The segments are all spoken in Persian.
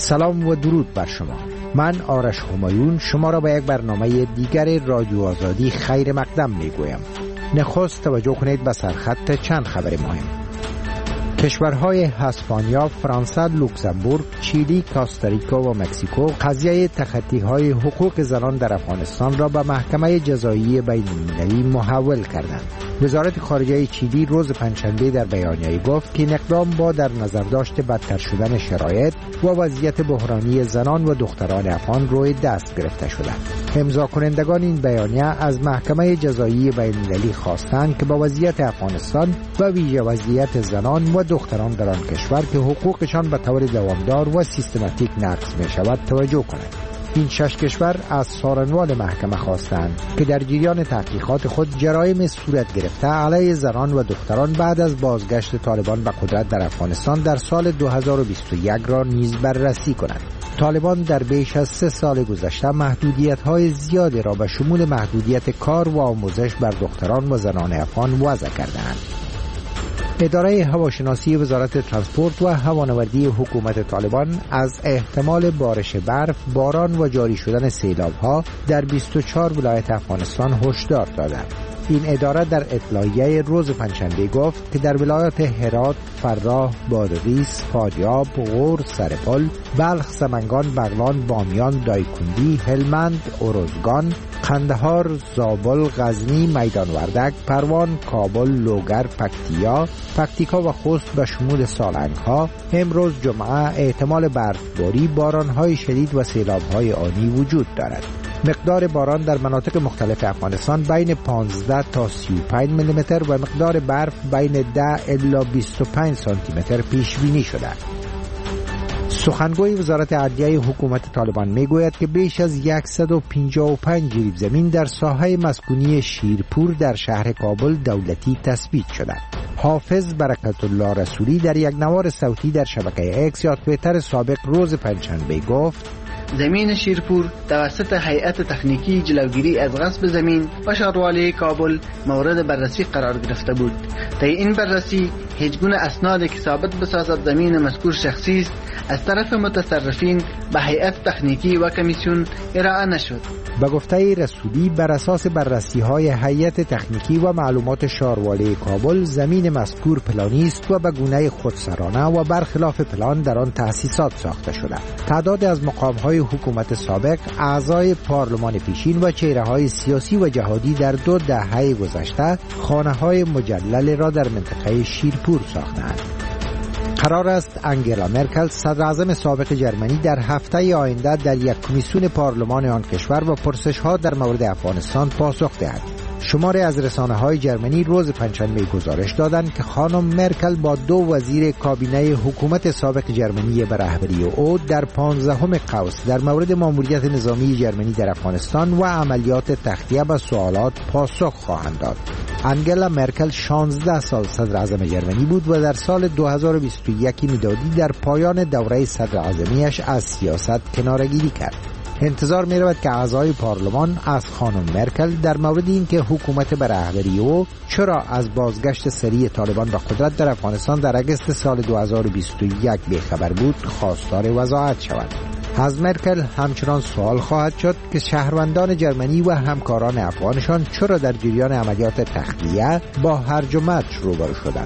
سلام و درود بر شما. من آرش همایون شما را به یک برنامه دیگر رادیو آزادی خیر مقدم می گویم. نخست توجه کنید به سرخط چند خبر مهم. کشورهای اسپانیا، فرانسه، لوکزامبورگ، چیلی، کاستاریکا و مکزیکو قضیه تخطی‌های حقوق زنان در افغانستان را به محکمه جزایی بین‌المللی محول کردند. وزارت خارجه چیلی روز پنجشنبه در بیانیه‌ای گفت که این اقدام با در نظر داشت بدتر شدن شرایط و وضعیت بحرانی زنان و دختران افغان روی دست گرفته شده. امضا کنندگان این بیانیه از محکمه جزایی بین‌المللی خواستند که با وضعیت افغانستان و ویژه وضعیت زنان و دختران در آن کشور که حقوقشان به طور دوامدار و سیستماتیک نقض می شود توجه کنند. این 6 کشور از سارنوال محکمه خواستند که در جریان تحقیقات خود جرایم صورت گرفته علیه زنان و دختران بعد از بازگشت طالبان به قدرت در افغانستان در سال 2021 را نیز بررسی کنند. طالبان در بیش از 3 سال گذشته محدودیت‌های زیادی را به شمول محدودیت کار و آموزش بر دختران و زنان افغان وضع کردند. اداره هواشناسی وزارت ترانسپورت و هوانوردی حکومت طالبان از احتمال بارش برف، باران و جاری شدن سیلاب‌ها در 24 ولایت افغانستان هشدار دادند. این اداره در اطلاعیه روز پنجشنبه گفت که در ولایات هرات، فراه، بادغیس، فاریاب، غور، سرپل، بلخ، سمنگان، بغلان، بامیان، دایکندی، هلمند، اروزگان، قندهار، زابل، غزنی، میدان وردک، پروان، کابل، لوگر، پکتیکا و خوست به شمول سالنگ‌ها امروز جمعه احتمال برفباری، باران‌های شدید و سیلاب‌های آنی وجود دارد. مقدار باران در مناطق مختلف افغانستان بین 15 تا 35 میلیمتر و مقدار برف بین 10 الی 25 سانتی متر پیش بینی شده. سخنگوی وزارت عدلیه حکومت طالبان میگوید که بیش از 155 جریب زمین در ساحه مسکونی شیرپور در شهر کابل دولتی تثبیت شده. حافظ برکت الله رسولی در یک نوار صوتی در شبکه اکس یا توییتر سابق روز پنجشنبه گفت: زمین شیرپور توسط هیئت تکنیکی جلوگیری از غصب زمین و شهرداری کابل مورد بررسی قرار گرفته بود. طی این بررسی هیچ گونه اسنادی که ثابت بسازد زمین مذکور شخصی است از طرف متصرفین به هیئت تکنیکی و کمیسیون ارائه نشد. به گفته رسولی بر اساس بررسی‌های هیئت تکنیکی و معلومات شهرداری کابل زمین مذکور پلانی است و به گونه خودسرانه و برخلاف پلان در آن تأسیسات ساخته شده. تعداد از مقام‌های حکومت سابق، اعضای پارلمان پیشین و چهره‌های سیاسی و جهادی در 2 دهه گذشته خانه‌های مجلل را در منطقه شیرپور ساختند. قرار است انگلا مرکل صدراعظم سابق جرمنی در هفته آینده در یک کمیسیون پارلمان آن کشور و پرسش‌ها در مورد افغانستان پاسخ دهد. شماری از رسانه‌های جرمنی روز پنجشنبه گزارش دادند که خانم مرکل با 2 وزیر کابینه حکومت سابق جرمنی به رهبری او در 15 قوس در مورد ماموریت نظامی جرمنی در افغانستان و عملیات تخطیه به سوالات پاسخ خواهند داد. انگلا مرکل 16 سال صدر اعظم جرمنی بود و در سال 2021 میلادی در پایان دوره صدر اعظمیش از سیاست کناره‌گیری کرد. انتظار می رود که اعضای پارلمان از خانم مرکل در مورد اینکه حکومت به رهبری او چرا از بازگشت سریع طالبان به قدرت در افغانستان در اگست سال 2021 بیخبر بود خواستار وضاحت شود. از مرکل همچنان سوال خواهد شد که شهروندان جرمنی و همکاران افغانشان چرا در جریان عملیات تخلیه با هرج و مرج روبرو شدند.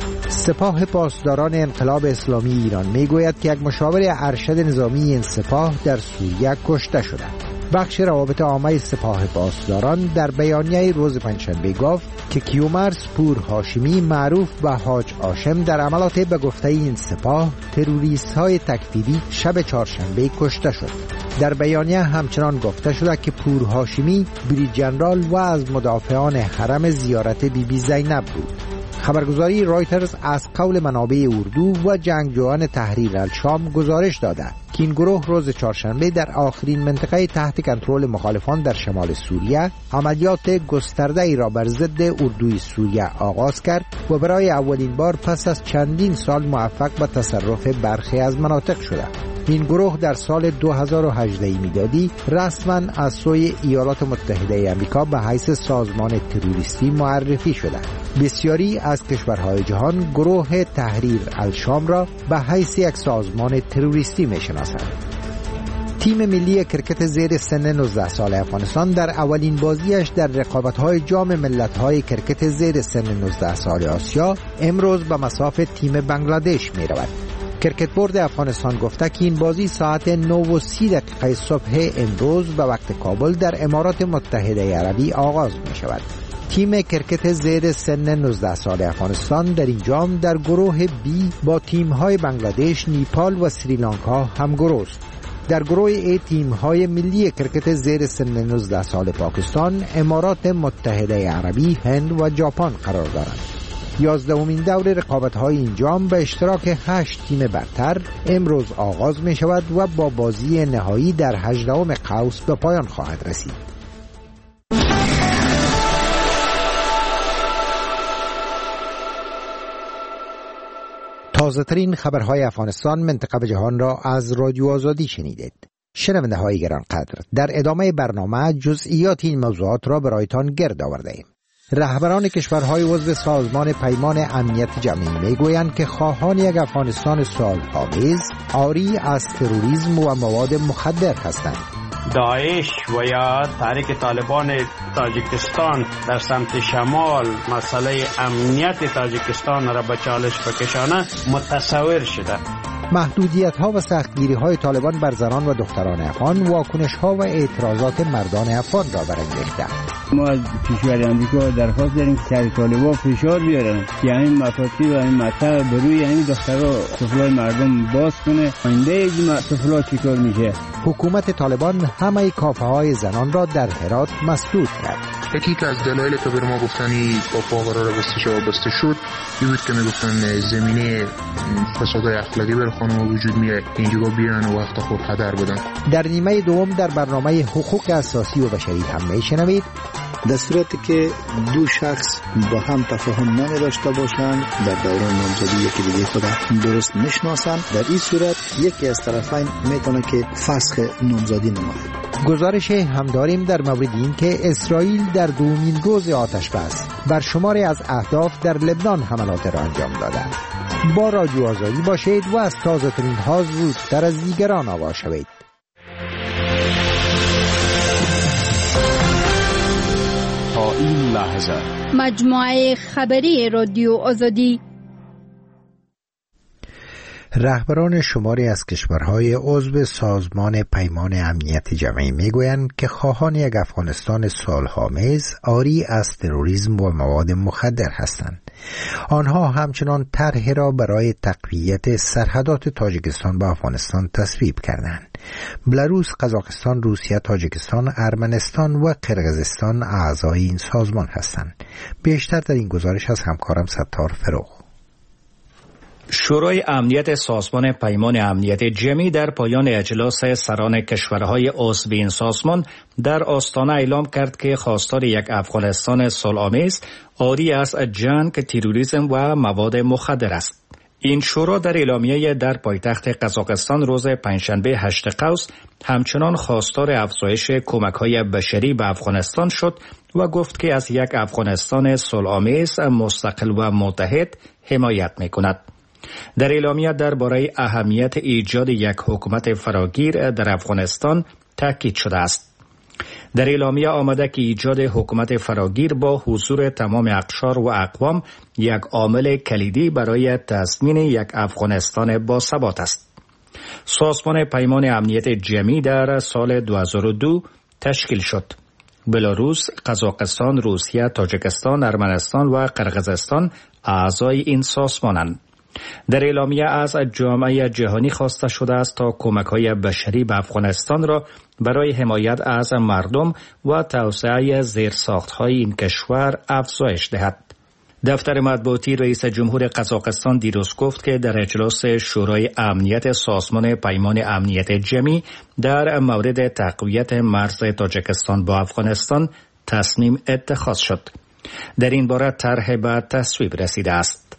سپاه پاسداران انقلاب اسلامی ایران میگوید که یک مشاور ارشد نظامی این سپاه در سوریه کشته شده. بخش روابط عامه سپاه پاسداران در بیانیه روز پنجشنبه گفت که کیومرث پور هاشمی معروف به حاج هاشم در عملیات به گفته این سپاه تروریست‌های تکفیری شب چهارشنبه کشته شد. در بیانیه همچنان گفته شده که پور هاشمی بریج ژنرال و از مدافعان حرم زیارت بیبی زینب بود. خبرگزاری رایترز از قول منابع اردو و جنگجویان تحریر الشام گزارش داده که این گروه روز چهارشنبه در آخرین منطقه تحت کنترل مخالفان در شمال سوریه عملیات گسترده ای را بر ضد اردوی سوریه آغاز کرد و برای اولین بار پس از چندین سال موفق به تصرف برخی از مناطق شده. این گروه در سال 2018 میلادی رسما از سوی ایالات متحده آمریکا به حیث سازمان تروریستی معرفی شدند. بسیاری از کشورهای جهان گروه تحریر الشام را به حیث یک سازمان تروریستی میشناسند. تیم ملی کرکت زیر سن 19 سال افغانستان در اولین بازیش در رقابت‌های جام ملت‌های کرکت زیر سن 19 سال آسیا امروز به مصاف تیم بنگلادش می‌رود. کرکت بورد افغانستان گفته که این بازی ساعت 9:30 صبح امروز به وقت کابل در امارات متحده عربی آغاز می‌شود. تیم کرکت زیر سن 19 سال افغانستان در این جام در گروه بی با تیم‌های بنگلادش، نیپال و سریلانکا همگروه است. در گروه ای تیم‌های ملی کرکت زیر سن 19 سال پاکستان، امارات متحده عربی، هند و ژاپن قرار دارند. 11مین دور رقابت‌های این جام به اشتراک 8 تیم برتر امروز آغاز می‌شود و با بازی نهایی در 18ام قوس به پایان خواهد رسید. تازه ترین خبرهای افغانستان، منطقه و جهان را از رادیو آزادی شنیدید. شنونده های گرانقدر، در ادامه برنامه جزئیات این موضوعات را برایتان گرد آورده ایم. رهبران کشورهای عضو سازمان پیمان امنیت جمعی میگویند که خواهان یک افغانستان صلح‌آمیز عاری از تروریسم و مواد مخدر هستند. داعش و یا تحریک طالبان تاجیکستان در سمت شمال مسئله امنیت تاجیکستان را به چالش بکشانه متصور شده. محدودیت ها و سختگیری های طالبان بر زنان و دختران افغان واکنش ها و اعتراضات مردان افغان را برانگیخته. ما از کشور آمریکا درخواست داریم که سر طالبان فشار بیارن که همین مفاتیح و همین مطلب به روی همین دخترها طفلای مردم باز کنه. آینده این طفلا چیکار میشه؟ حکومت طالبان همه کافه های زنان را در هرات مسدود کرد. یکی از دلایل که بر ما گفتنی کافه قرار بسته شد این بود که میگفتن زمینه فسادهای اخلاقی بر خانم وجود میاد، اینجا بیان و وقت خود هدر بدن. در نیمه دوم در برنامه حقوق اساسی و بشری هم میشنوید در صورتی که دو شخص با هم تفاهم نمی‌داشته باشند در دوران نامزدی یکی دیگه خود درست نشناسند، در این صورت یکی از طرفین میتونه که فسخ نامزدی نماید. گزارش هم داریم در مورد این که اسرائیل در دومین روز آتش‌بس بر شماری از اهداف در لبنان حملات را انجام داده. با رادیو آزادی باشید و از تازه ترین ها زودتر از دیگران آگاه شوید. تا این لحظه مجموعه خبری رادیو آزادی. رهبران شماری از کشورهای عضو سازمان پیمان امنیت جمعی میگویند که خواهان یک افغانستان صلح‌آمیز عاری از تروریسم و مواد مخدر هستند. آنها همچنان طرحی را برای تقویت سرحدات تاجیکستان با افغانستان تصویب کردند. بلاروس، قزاقستان، روسیه، تاجیکستان، ارمنستان و قرقیزستان اعضای این سازمان هستند. بیشتر در این گزارش از همکارم ستار فروغ. شورای امنیت سازمان پیمان امنیت جمعی در پایان اجلاس سران کشورهای عضو این سازمان در آستانه اعلام کرد که خواستار یک افغانستان صلح‌آمیز عاری از جنگ، تروریسم و مواد مخدر است. این شورا در اعلامیه در پایتخت قزاقستان روز پنجشنبه 8 قوس همچنان خواستار افزایش کمک‌های بشری به افغانستان شد و گفت که از یک افغانستان صلح‌آمیز مستقل و متحد حمایت می‌کند. در اعلامیه درباره اهمیت ایجاد یک حکومت فراگیر در افغانستان تاکید شده است. در اعلامیه آمده که ایجاد حکومت فراگیر با حضور تمام اقشار و اقوام یک عامل کلیدی برای تضمین یک افغانستان باثبات است. سازمان پیمان امنیت جمعی در سال 2002 تشکیل شد. بلاروس، قزاقستان، روسیه، تاجیکستان، ارمنستان و قرقیزستان اعضای این سازمانند. در اعلامیه از جامعه جهانی خواسته شده است تا کمک‌های بشری به افغانستان را برای حمایت از مردم و توسعه زیرساخت‌های این کشور افزایش دهد. دفتر مطبوعاتی رئیس جمهور قزاقستان دیروز گفت که در اجلاس شورای امنیت سازمان پیمان امنیت جمعی در مورد تقویت مرز تاجیکستان با افغانستان تصمیم اتخاذ شد. در این باره طرح به تصویب رسیده است.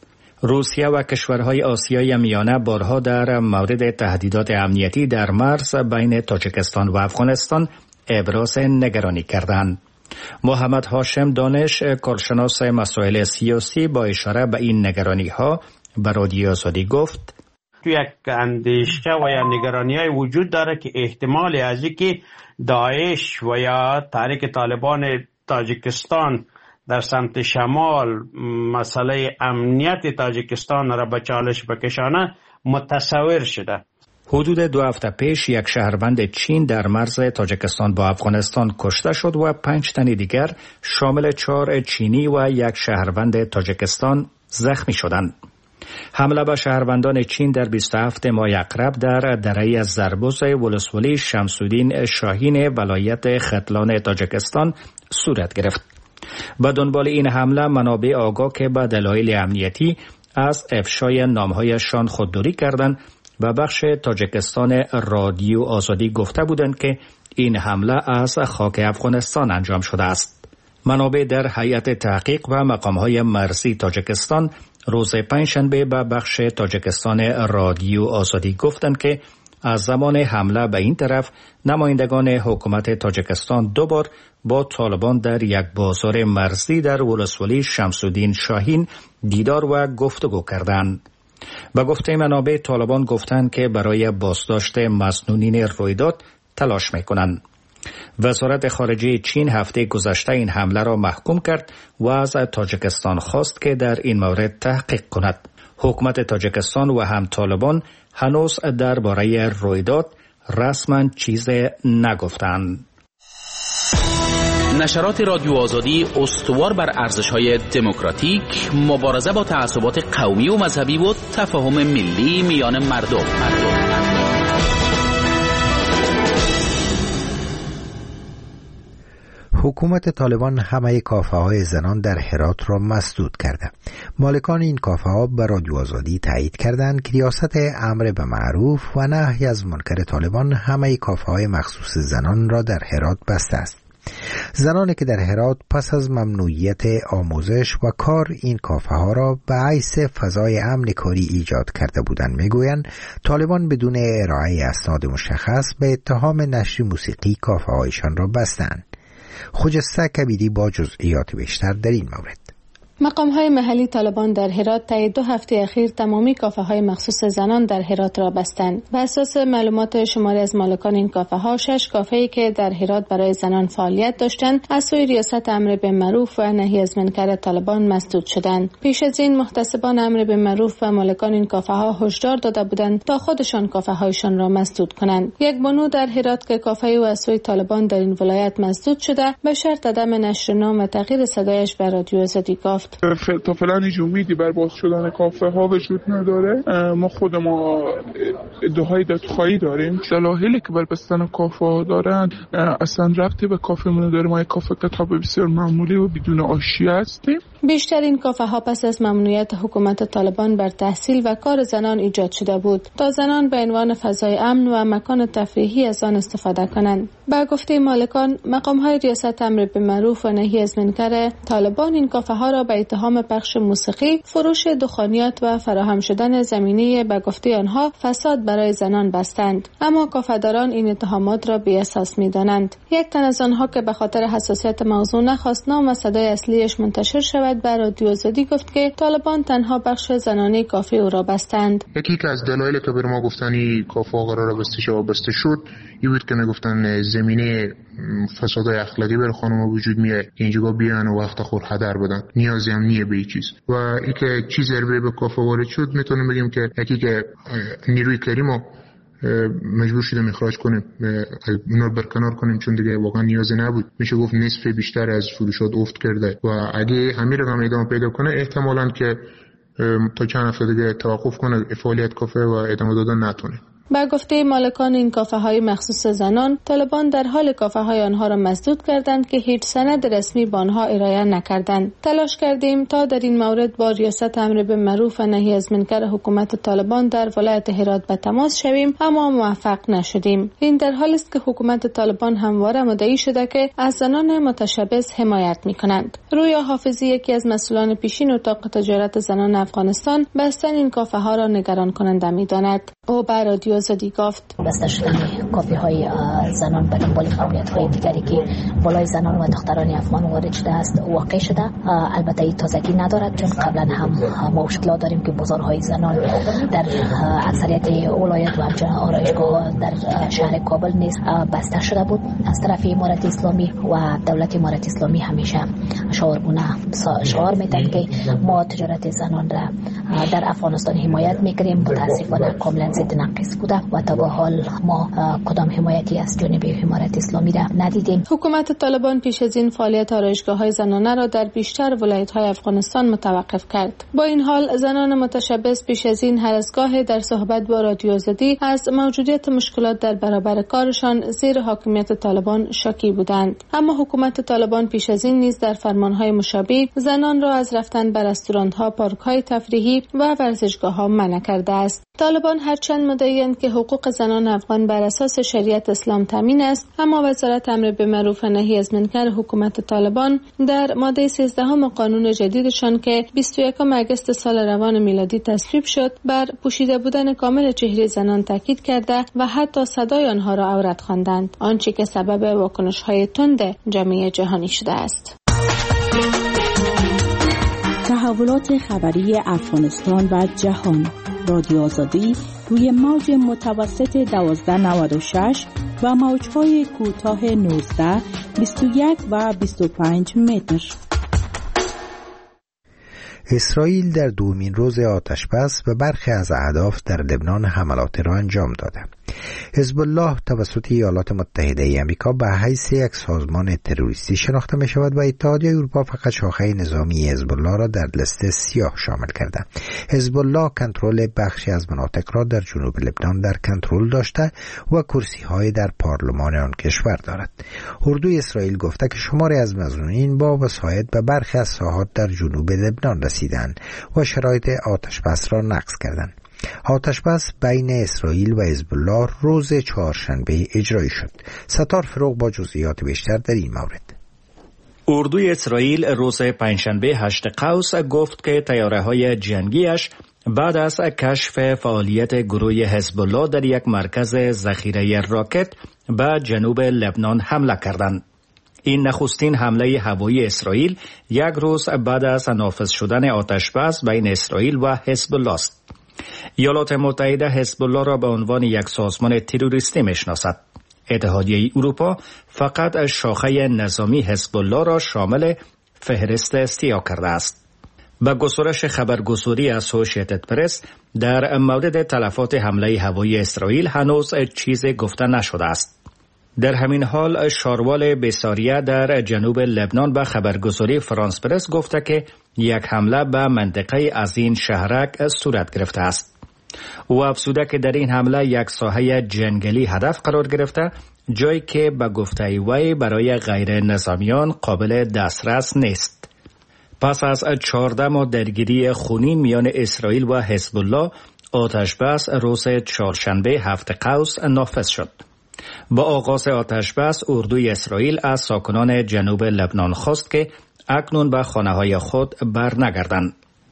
روسیه و کشورهای آسیای میانه بارها در مورد تهدیدات امنیتی در مرز بین تاجیکستان و افغانستان ابراز نگرانی کردند. محمد هاشم دانش، کارشناس مسائل سیاسی، با اشاره به این نگرانی‌ها به رادیو آزادی گفت: تو یک اندیشه و یا نگرانی‌های وجود داره که احتمال از اینکه داعش و یا تحریک طالبان تاجیکستان در سمت شمال مسئله امنیت تاجیکستان را به چالش بکشانه متصور شده. حدود 2 هفته پیش یک شهروند چین در مرز تاجیکستان با افغانستان کشته شد و 5 تن دیگر شامل 4 چینی و 1 شهروند تاجیکستان زخمی شدند. حمله به شهروندان چین در 27 ماه اقرب در دره زربوز ولسوالی شمس‌الدین شاهین ولایت ختلان تاجیکستان صورت گرفت. به دنبال این حمله منابع آگاه که به دلایل امنیتی از افشای نامهایشان خودداری کردند و بخش تاجیکستان رادیو آزادی گفته بودند که این حمله از خاک افغانستان انجام شده است. منابع در هیئت تحقیق و مقامهای مرزی تاجیکستان روز پنجشنبه به بخش تاجیکستان رادیو آزادی گفتند که از زمان حمله به این طرف نمایندگان حکومت تاجیکستان 2 بار با طالبان در یک بازار مرزی در ولسوالی شمس‌الدین شاهین دیدار و گفتگو کردند. به گفته منابع طالبان گفتند که برای بازداشت مسئولین رویداد تلاش می‌کنند. وزارت خارجه چین هفته گذشته این حمله را محکوم کرد و از تاجیکستان خواست که در این مورد تحقیق کند. حکومت تاجیکستان و هم طالبان هنوز درباره رویداد رسما چیز نگفتند. نشرات رادیو آزادی استوار بر ارزش‌های دموکراتیک، مبارزه با تعصبات قومی و مذهبی و تفاهم ملی میان مردم. حکومت طالبان همه کافه‌های زنان در هرات را مسدود کرده. مالکان این کافه‌ها به رادیو آزادی تایید کردند که ریاست امر به معروف و نهی از منکر طالبان همه کافه‌های مخصوص زنان را در هرات بسته است. زنانی که در هرات پس از ممنوعیت آموزش و کار این کافه‌ها را به حیث فضای امن کاری ایجاد کرده بودند میگویند طالبان بدون ارائه اسناد مشخص به اتهام نشر موسیقی کافه‌هایشان را بستند. خجسته کبیری با جزئیات بیشتر در این مورد. مقام‌های محلی طالبان در هرات طی 2 هفته اخیر تمامی کافه‌های مخصوص زنان در هرات را بستند. بر اساس معلومات شماری از مالکان این کافه‌ها 6 کافه‌ای که در هرات برای زنان فعالیت داشتند از سوی ریاست امر به معروف و نهی از منکر طالبان مسدود شدند. پیش از این محتسبان امر به معروف و مالکان این کافه‌ها هشدار داده بودند تا خودشان کافه‌هایشان را مسدود کنند. یک بانو در هرات که کافه‌ای از سوی طالبان در این ولایت مسدود شده به شرط عدم نشر نام و تغییر صدایش به رادیو آزادی گفت. تا فعلا هیچ امیدی بر باز شدن کافه ها وجود نداره. ما خود ما ادعای دادخواهی داریم. دلایلی که بر بستن کافه ها دارن اصلا ربطی به کافه من نداره. ما یک کافه کتاب بسیار معمولی و بدون آشیه هستیم. بیشتر این کافه ها پس از ممنوعیت حکومت طالبان بر تحصیل و کار زنان ایجاد شده بود تا زنان به عنوان فضای امن و مکان تفریحی از آن استفاده کنند. با گفته مالکان، مقام های ریاست امر به معروف و نهی از منکر طالبان این کافه ها را به اتهام پخش موسیقی، فروش دخانیات و فراهم شدن زمینه به گفته آنها فساد برای زنان بستند. اما کافه‌داران این اتهامات را بی اساس می‌دانند. یک تن از آنها که به خاطر حساسیت موضوع نخواست نام و صدای اصلیش منتشر شود بر رادیو آزادی گفت که طالبان تنها بخش زنانه کافه او را بستند. یکی از دلایلی که بر ما گفتن کافه قرار بسته شد این بود که میگفتن زمینه فسادهای اخلاقی بر خانم وجود میاد، اینجا بیان و وقت خور هدر بدن، نیازی هم نیه به چیز. و اینکه چیز ضربه به کافه وارد شد میتونیم بگیم که یکی که نیروی کاری ما مجبور شدیم اخراج کنیم، اونا رو برکنار کنیم چون دیگه واقعا نیازی نبود. میشه گفت نصف بیشتر از فروشات افت کرده و اگه همین رقم ادامه پیدا کنه احتمالاً که تا چند هفته دیگه توقف کنه فعالیت کافه و ادامه دادن نتونه. با گفته مالکان این کافه های مخصوص زنان، طالبان در حال کافه های آنها را مسدود کردند که هیچ سند رسمی به آنها ارائه نکردند. تلاش کردیم تا در این مورد با ریاست امر بالمعروف و نهی از منکر حکومت طالبان در ولایت هرات به تماس شویم، اما موفق نشدیم. این در حالی است که حکومت طالبان همواره مدعی شده که از زنان متشبث حمایت می‌کنند. رویا حافظی، یکی از مسئولان پیشین اتاق تجارت زنان افغانستان، بستن این کافه ها را نگران کننده می‌داند. او به رادیو آزادی گفت: بسته شدن کافه های زنان به دنبال فعالیت های دیگری که بالای زنان و دختران افغان وارد شده است واقع شده. البته این تازگی ندارد، چون قبلا هم ما مشکلات داریم که بازارهای زنان در اکثریت ولایت و همچنین آرایشگاه در شهر کابل نیز بسته شده بود. از طرف امارت اسلامی و دولت امارت اسلامی همیشه شعار میدن که ما تجارت زنان را در افغانستان حمایت میکنیم. متاسفانه کاملا ضد نقیص بوده و تا به حال ما کدام حمایتی از جانب امارت اسلامی را ندیدیم. حکومت طالبان پیش از این فعالیت آرایشگاه‌های زنانه را در بیشتر ولایت‌های افغانستان متوقف کرد. با این حال زنان متشبث پیش از این هر از گاه در صحبت با رادیو آزادی از موجودیت مشکلات در برابر کارشان زیر حاکمیت طالبان شاکی بودند. اما حکومت طالبان پیش از این نیز در فرمان‌های مشابه زنان را از رفتن به رستوران‌ها، پارک‌های تفریحی و ورزشگاه‌ها منع کرده است. طالبان هرچند مدعی‌اند که حقوق زنان افغان بر اساس شریعت اسلام تامین است، اما وزارت امر بالمعروف و نهی از منکر حکومت طالبان در ماده 13 قانون جدیدشان که 21 اگست سال روان میلادی تصویب شد، بر پوشیده بودن کامل چهره زنان تاکید کرده و حتی صدای آنها را عورت خواندند، آنچه که سبب واکنش‌های تند جامعه جهانی شده است. تحولات خبری افغانستان و جهان. رادیو آزادی روی موج متوسط 1296 و موج‌های کوتاه 19، 21 و 25 متر. اسرائیل در دومین روز آتش‌بس به برخی از اهداف در لبنان حملات را انجام داده. حزب الله توسط ایالات متحده آمریکا به حیث یک سازمان تروریستی شناخته می شود و اتحادیه اروپا فقط شاخه نظامی حزب الله را در لیست سیاه شامل کرده. حزب الله کنترل بخشی از مناطق را در جنوب لبنان در کنترل داشته و کرسی‌های در پارلمان آن کشور دارد. اردوی اسرائیل گفته که شماری از مظنونین با وسایط به برخی از ساحات در جنوب لبنان رسیدند و شرایط آتش‌بس را نقض کردند. آتش‌بس بین اسرائیل و حزب الله روز چهارشنبه اجرایی شد. ستار فروغ با جزئیات بیشتر در این مورد. اردوی اسرائیل روز پنجشنبه 8 قوس گفت که طیاره‌های جنگیش بعد از کشف فعالیت گروه حزب الله در یک مرکز ذخیره راکت به جنوب لبنان حمله کردند. این نخستین حمله هوایی اسرائیل یک روز بعد از نافذ شدن آتش‌بس بین اسرائیل و حزب الله است. ایالات متحده حزب الله را به عنوان یک سازمان تروریستی میشناسد. اتحادیه اروپا فقط شاخه نظامی حزب الله را شامل فهرست سیاه کرده است. به گزارش خبرگزاری اسوسییتد پرس در مورد تلفات حمله هوایی اسرائیل هنوز چیزی گفته نشده است. در همین حال شاروال بیساریه در جنوب لبنان به خبرگزاری فرانس پرس گفته که یک حمله به منطقه از این شهرک صورت گرفته است. او افزوده که در این حمله یک ساحه جنگلی هدف قرار گرفته، جایی که به گفته وی برای غیر نظامیان قابل دسترس نیست. پس از 14 ماه درگیری خونین میان اسرائیل و حزب الله، آتش‌بس روز چهارشنبه 7 قوس نافذ شد. با آغاز آتش‌بس اردوی اسرائیل از ساکنان جنوب لبنان خواست که اکنون به خانه‌های خود برنگردند.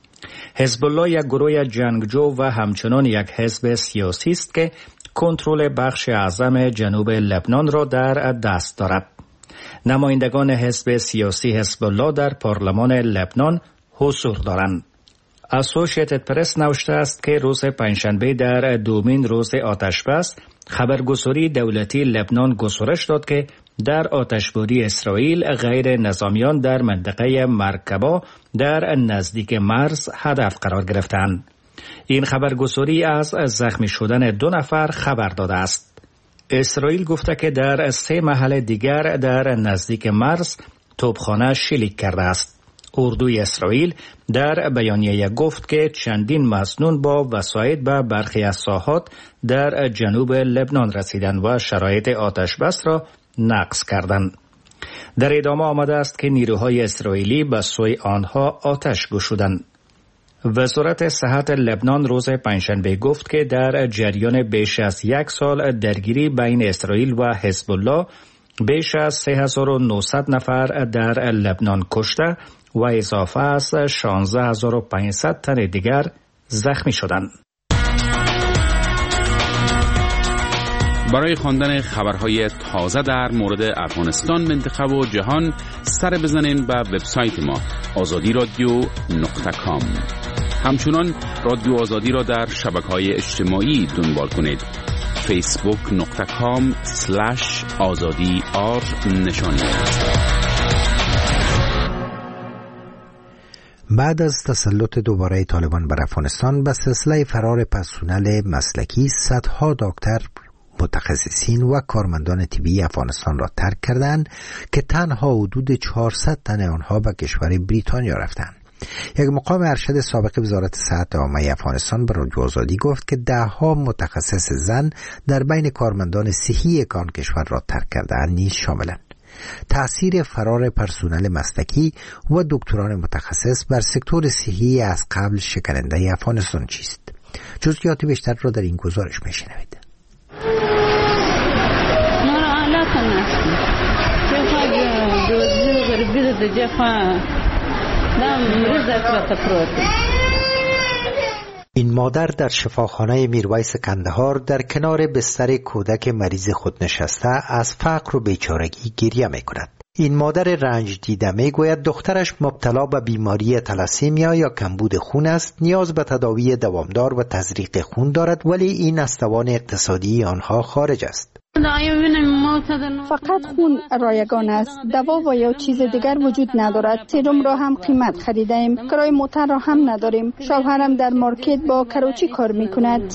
حزب الله یک گروه جنگجو و همچنان یک حزب سیاسی است که کنترل بخش اعظم جنوب لبنان را در دست دارد. نمایندگان حزب سیاسی حزب الله در پارلمان لبنان حضور دارند. اسوسییتد پرس نوشته است که روز پنجشنبه در دومین روز آتش‌بس خبرگزاری دولتی لبنان گزارش داد که در آتشباری اسرائیل غیر نظامیان در منطقه مرکبا در نزدیک مرز هدف قرار گرفتند. این خبرگزاری از زخمی شدن 2 نفر خبر داده است. اسرائیل گفته که در 3 محل دیگر در نزدیک مرز توپخانه شلیک کرده است. اردوی اسرائیل در بیانیه گفت که چندین مسنون با وساید به برخی از ساحات در جنوب لبنان رسیدند و شرایط آتش بس را نقض کردند. در ادامه آمده است که نیروهای اسرائیلی به سوی آنها آتش گشودند. وزارت صحت لبنان روز پنجشنبه گفت که در جریان بیش از 1 سال درگیری بین اسرائیل و حزب الله بیش از 3900 نفر در لبنان کشته و اضافه از 16500 تن دیگر زخمی شدند. برای خواندن خبرهای تازه در مورد افغانستان، منطقه و جهان سر بزنین به وبسایت ما azadi.radio.com. همچنان رادیو آزادی را در شبکه‌های اجتماعی دنبال کنید. facebook.com/azadi_r نشانی. بعد از تسلط دوباره طالبان بر افغانستان به سلسله فرار پرسنل مسلکی، صدها دکتر، متخصصین و کارمندان طبی افغانستان را ترک کردند که تنها حدود 400 تن آنها به کشور بریتانیا رفتند. یک مقام ارشد سابق وزارت صحت عامه افغانستان به رادیو آزادی گفت که 10 متخصص زن در بین کارمندان صحی آن کشور را ترک کرده‌اند نیز شاملند. تأثیر فرار پرسنل مسلکی و دکتران متخصص بر سکتور صحی از قبل شکننده افغانستان چیست؟ جزئیات بیشتر را در این گزارش می‌شنوید. این مادر در شفاخانه میرویس کندهار در کنار بستر کودک مریض خود نشسته از فقر و بیچارگی گریه می کند. این مادر رنج دیده می گوید دخترش مبتلا به بیماری تلاسیمیا یا کمبود خون است، نیاز به تداوی دوامدار و تزریق خون دارد، ولی این از توان اقتصادی آنها خارج است. فقط خون رایگان است. دوا و یا چیز دیگر وجود ندارد. سرم را هم قیمت خریدیم. کرای موتر را هم نداریم. شوهرم در مارکت با کراچی کار میکند.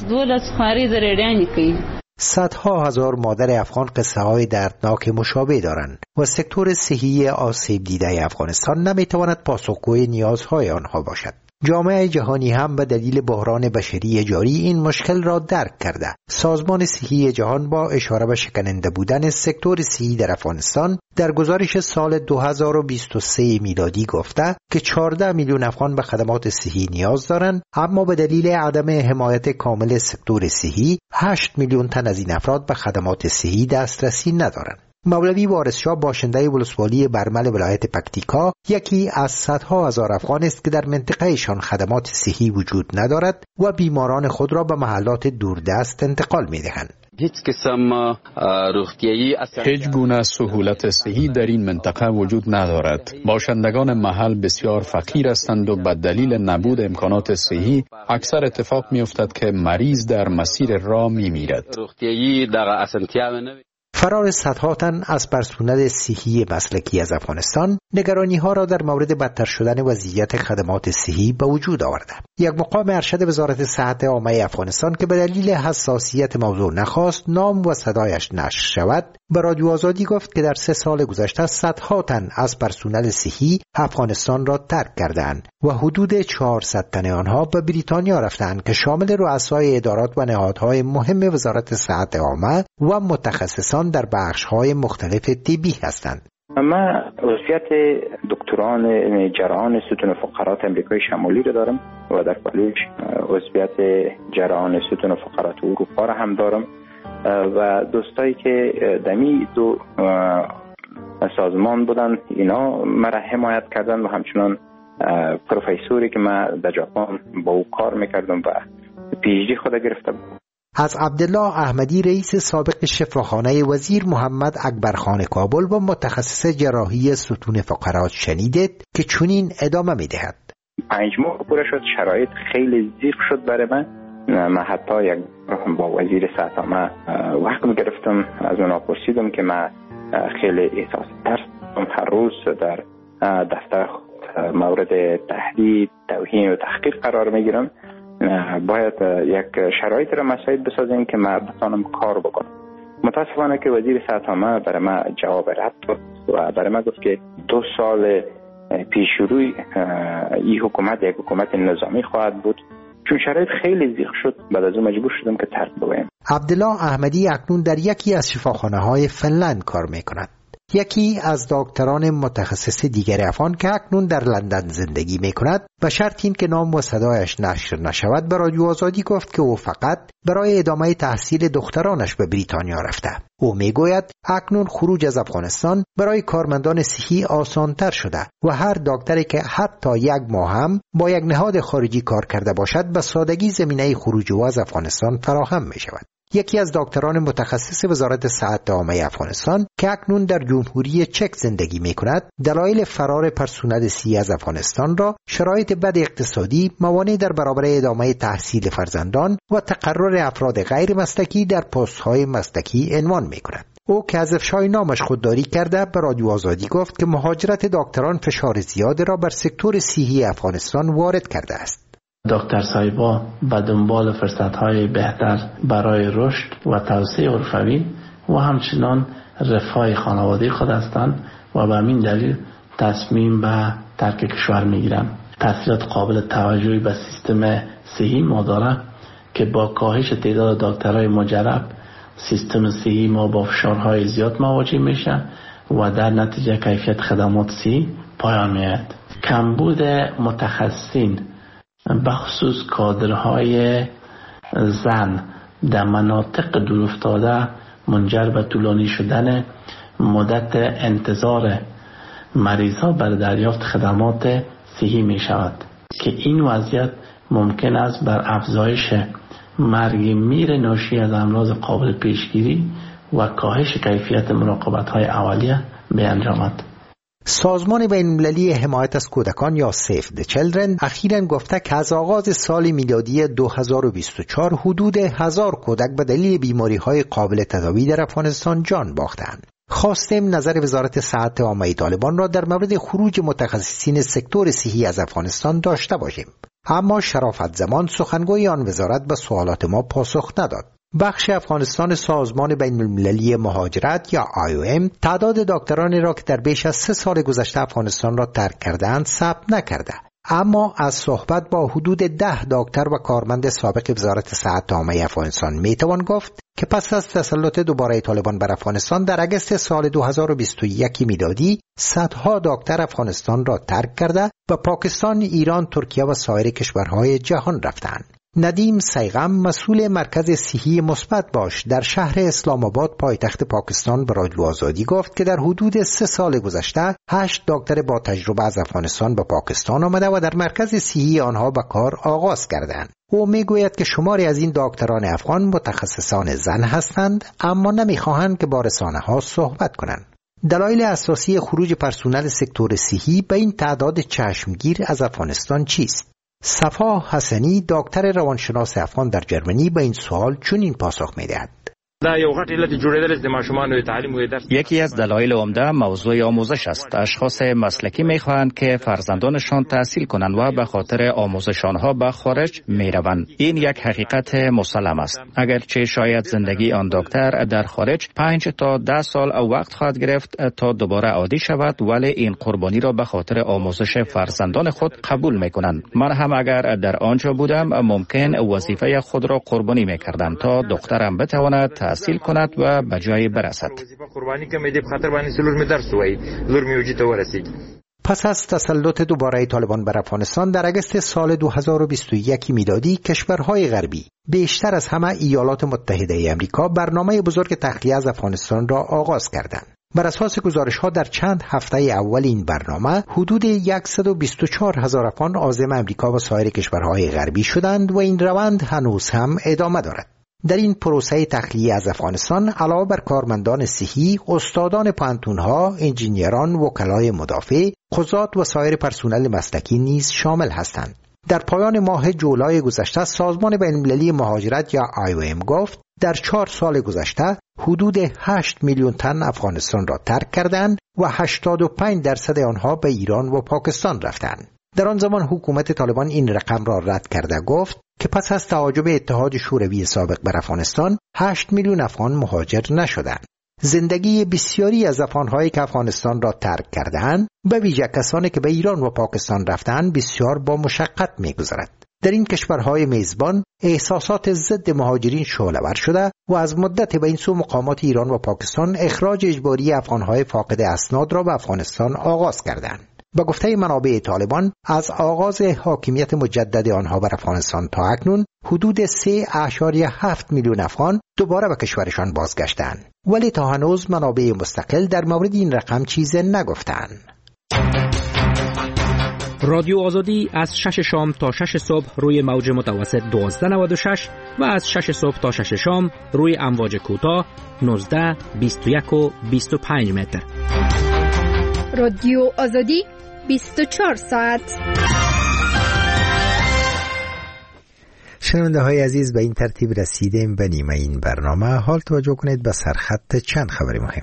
صدها هزار مادر افغان قصه های دردناک مشابه دارند و سکتور صحی آسیب دیده افغانستان نمیتواند پاسخگوی نیازهای آنها باشد. جامعه جهانی هم به دلیل بحران بشری جاری این مشکل را درک کرده. سازمان صحی جهان با اشاره به شکننده بودن سکتور صحی در افغانستان در گزارش سال 2023 میلادی گفته که 14 میلیون افغان به خدمات صحی نیاز دارند، اما به دلیل عدم حمایت کامل سکتور صحی 8 میلیون تن از این افراد به خدمات صحی دسترسی ندارند. مولوی وارث شاه باشنده ولسوالی برمل ولایت پکتیکا یکی از صدها هزار افغان است که در منطقهشان خدمات صحی وجود ندارد و بیماران خود را به محلات دوردست انتقال می‌دهند. هیچ گونه سهولت صحی در این منطقه وجود ندارد. باشندگان محل بسیار فقیر هستند و به دلیل نبود امکانات صحی اکثر اتفاق می‌افتد که مریض در مسیر راه می‌میرد. فرار صدها تن از پرسنل صحی مسلکی از افغانستان نگرانی‌ها را در مورد بدتر شدن وضعیت خدمات صحی به وجود آورده. یک مقام ارشد وزارت صحت عامه افغانستان که به دلیل حساسیت موضوع نخواست نام و صدایش نشر شود، به رادیو آزادی گفت که در 3 سال گذشته صدها تن از پرسنل صحی افغانستان را ترک کردند و حدود 400 تن آنها به بریتانیا رفتند که شامل رؤسای ادارات و نهادهای مهم وزارت صحت عامه و متخصصان در بخش‌های مختلف طبی هستند. من عضویت دکتران جراحان ستون فقرات امریکای شمالی رو دارم و در کالج عضویت جراحان ستون فقرات اروپا رو هم دارم و دوستایی که دمی دو سازمان بودن اینا مرا حمایت کردن و همچنان پروفسوری که من در ژاپن با او کار میکردم و پی‌اچ‌دی خود گرفتم. از عبدالله احمدی رئیس سابق شفاخانه وزیر محمد اکبرخان کابل و متخصص جراحی ستون فقرات شنیدید که چنین ادامه میدهد. 5 ماه پوره شد، شرایط خیلی ضیق شد برای من حتی یک با وزیر صحت عامه وقت گرفتم، از اونها پرسیدم که من خیلی احساس ترس هر روز در دفتر مورد تهدید، توهین و تحقیر قرار میگیرم. باید یک شرایط را مساعد بسازیم که من بتانم کار بکنم. متاسفانه که وزیر صحت عامه برای من جواب رد داد و برای من گفت که 2 سال پیشروی این حکومت یک حکومت نظامی خواهد بود. چون شرایط خیلی زیق شد، بعد از اون مجبور شدم که ترک بگویم. عبدالله احمدی اکنون در یکی از شفاخانه‌های فنلند کار می‌کند. یکی از دکتران متخصص دیگر افغان که اکنون در لندن زندگی می‌کند به شرط این که نام و صدایش نشر نشود به رادیو آزادی گفت که او فقط برای ادامه تحصیل دخترانش به بریتانیا رفته. او میگوید اکنون خروج از افغانستان برای کارمندان صحی آسانتر شده و هر دکتری که حتی یک ماه هم با یک نهاد خارجی کار کرده باشد به سادگی زمینه خروج او از افغانستان فراهم می شود. یکی از دکتران متخصص وزارت صحت عامه افغانستان که اکنون در جمهوری چک زندگی می کند دلایل فرار پرسونل صحی از افغانستان را شرایط بد اقتصادی، موانع در برابر ادامه تحصیل فرزندان و تقرر افراد غیر مسلکی در پست‌های مسلکی عنوان می کند. او که از افشای نامش خودداری کرده به رادیو آزادی گفت که مهاجرت دکتران فشار زیاد را بر سکتور صحی افغانستان وارد کرده است. دکتر صاحبا به دنبال فرصت‌های بهتر برای رشد و توسعه حرفوی و همچنان رفاه خانوادگی خود هستند و به همین دلیل تصمیم به ترک کشور می‌گیرند. تأثیرات قابل توجهی به سیستم صحی ما داره که با کاهش تعداد دکترای مجرب سیستم صحی ما با فشارهای زیاد مواجه میشه و در نتیجه کیفیت خدمات صحی پایان میاد. کمبود متخصصین بخصوص کادرهای زن در مناطق دورافتاده منجر به طولانی شدن مدت انتظار مریضا برای دریافت خدمات صحی می شود که این وضعیت ممکن است بر افزایش مرگ میر ناشی از امراض قابل پیشگیری و کاهش کیفیت مراقبت‌های اولیه بیانجامد. سازمان بین‌المللی حمایت از کودکان یا سیف د چیلدرن اخیراً گفته که از آغاز سال میلادی 2024 حدود 1000 کودک به دلیل بیماری‌های قابل تداوی در افغانستان جان باختند. خواستیم نظر وزارت صحت عامه طالبان را در مورد خروج متخصصین سکتور صحی از افغانستان داشته باشیم، اما شرافت زمان سخنگوی آن وزارت به سوالات ما پاسخ نداد. بخش افغانستان سازمان بین‌المللی مهاجرت یا IOM تعداد دکترانی را که در بیش از 3 سال گذشته افغانستان را ترک کردند ثبت نکرده، اما از صحبت با حدود 10 دکتر و کارمند سابق وزارت صحت عامه افغانستان میتوان گفت که پس از تسلط دوباره طالبان بر افغانستان در اگست سال 2021 میلادی صدها دکتر افغانستان را ترک کرده و پاکستان، ایران، ترکیه و سایر کشورهای جهان رفتند. ندیم سیغم مسئول مرکز صحی مثبت باش در شهر اسلام آباد پایتخت پاکستان به رادیو آزادی گفت که در حدود 3 سال گذشته 8 دکتر با تجربه از افغانستان به پاکستان آمده و در مرکز صحی آنها به کار آغاز کردند. او میگوید که شماری از این دکتران افغان متخصصان زن هستند اما نمیخواهند که با رسانه‌ها صحبت کنند. دلایل اساسی خروج پرسنل سکتور صحی به این تعداد چشمگیر از افغانستان چیست؟ صفا حسنی دکتر روانشناس افغان در جرمنی به این سوال چنین پاسخ می‌دهد. یکی از دلایل عمده موضوع آموزش است. اشخاص مسلکی می‌خواهند که فرزندانشان تحصیل کنند و به خاطر آموزش آنها به خارج می‌روند. این یک حقیقت مسلم است. اگرچه شاید زندگی آن دکتر در خارج 5 تا 10 سال وقت خواهد گرفت تا دوباره عادی شود، ولی این قربانی را به خاطر آموزش فرزندان خود قبول می‌کنند. من هم اگر در آنجا بودم ممکن وظیفه خود را قربانی می‌کردم تا دخترم بتواند تحصیل کند و به جای برسد. پس از تسلط دوباره طالبان بر افغانستان در اگست سال 2021 میلادی کشورهای غربی بیشتر از همه ایالات متحده امریکا برنامه بزرگ تخلیه از افغانستان را آغاز کردند. بر اساس گزارش‌ها در چند هفته اول این برنامه حدود 124,000 افغان عازم امریکا و سایر کشورهای غربی شدند و این روند هنوز هم ادامه دارد. در این پروسه تخلیه از افغانستان علاوه بر کارمندان صحی، استادان پانتون‌ها، انجینیران، وکلای مدافع، قضات و سایر پرسنل مسلکی نیز شامل هستند. در پایان ماه جولای گذشته سازمان بین‌المللی مهاجرت یا IOM گفت در 4 سال گذشته حدود 8 میلیون تن افغانستان را ترک کردند و 85% آنها به ایران و پاکستان رفتند. در آن زمان حکومت طالبان این رقم را رد کرده گفت که پس از تعاجب اتحاد شوروی سابق بر افغانستان 8 میلیون افغان مهاجر نشدند. زندگی بسیاری از افغان‌هایی که افغانستان را ترک کرده‌اند، به ویژه کسانی که به ایران و پاکستان رفتند، بسیار با مشقت می‌گذرد. در این کشورهای میزبان احساسات ضد مهاجرین شعله‌ور شده و از مدت به این سو مقامات ایران و پاکستان اخراج اجباری افغان‌های فاقد اسناد را به افغانستان آغاز کردند. به گفته منابع طالبان، از آغاز حاکمیت مجدد آنها بر افغانستان تا اکنون حدود 3.7 میلیون افغان دوباره به کشورشان بازگشتند، ولی تا هنوز منابع مستقل در مورد این رقم چیزی نگفتند. رادیو آزادی از 6 شام تا 6 صبح روی موج متوسط 1296 و از 6 صبح تا 6 شام روی امواج کوتاه 19، 21 و 25 متر. رادیو آزادی 24 ساعت. شنونده های عزیز، به این ترتیب رسیدیم به نیمه این برنامه. حال توجه کنید به سرخط چند خبر مهم.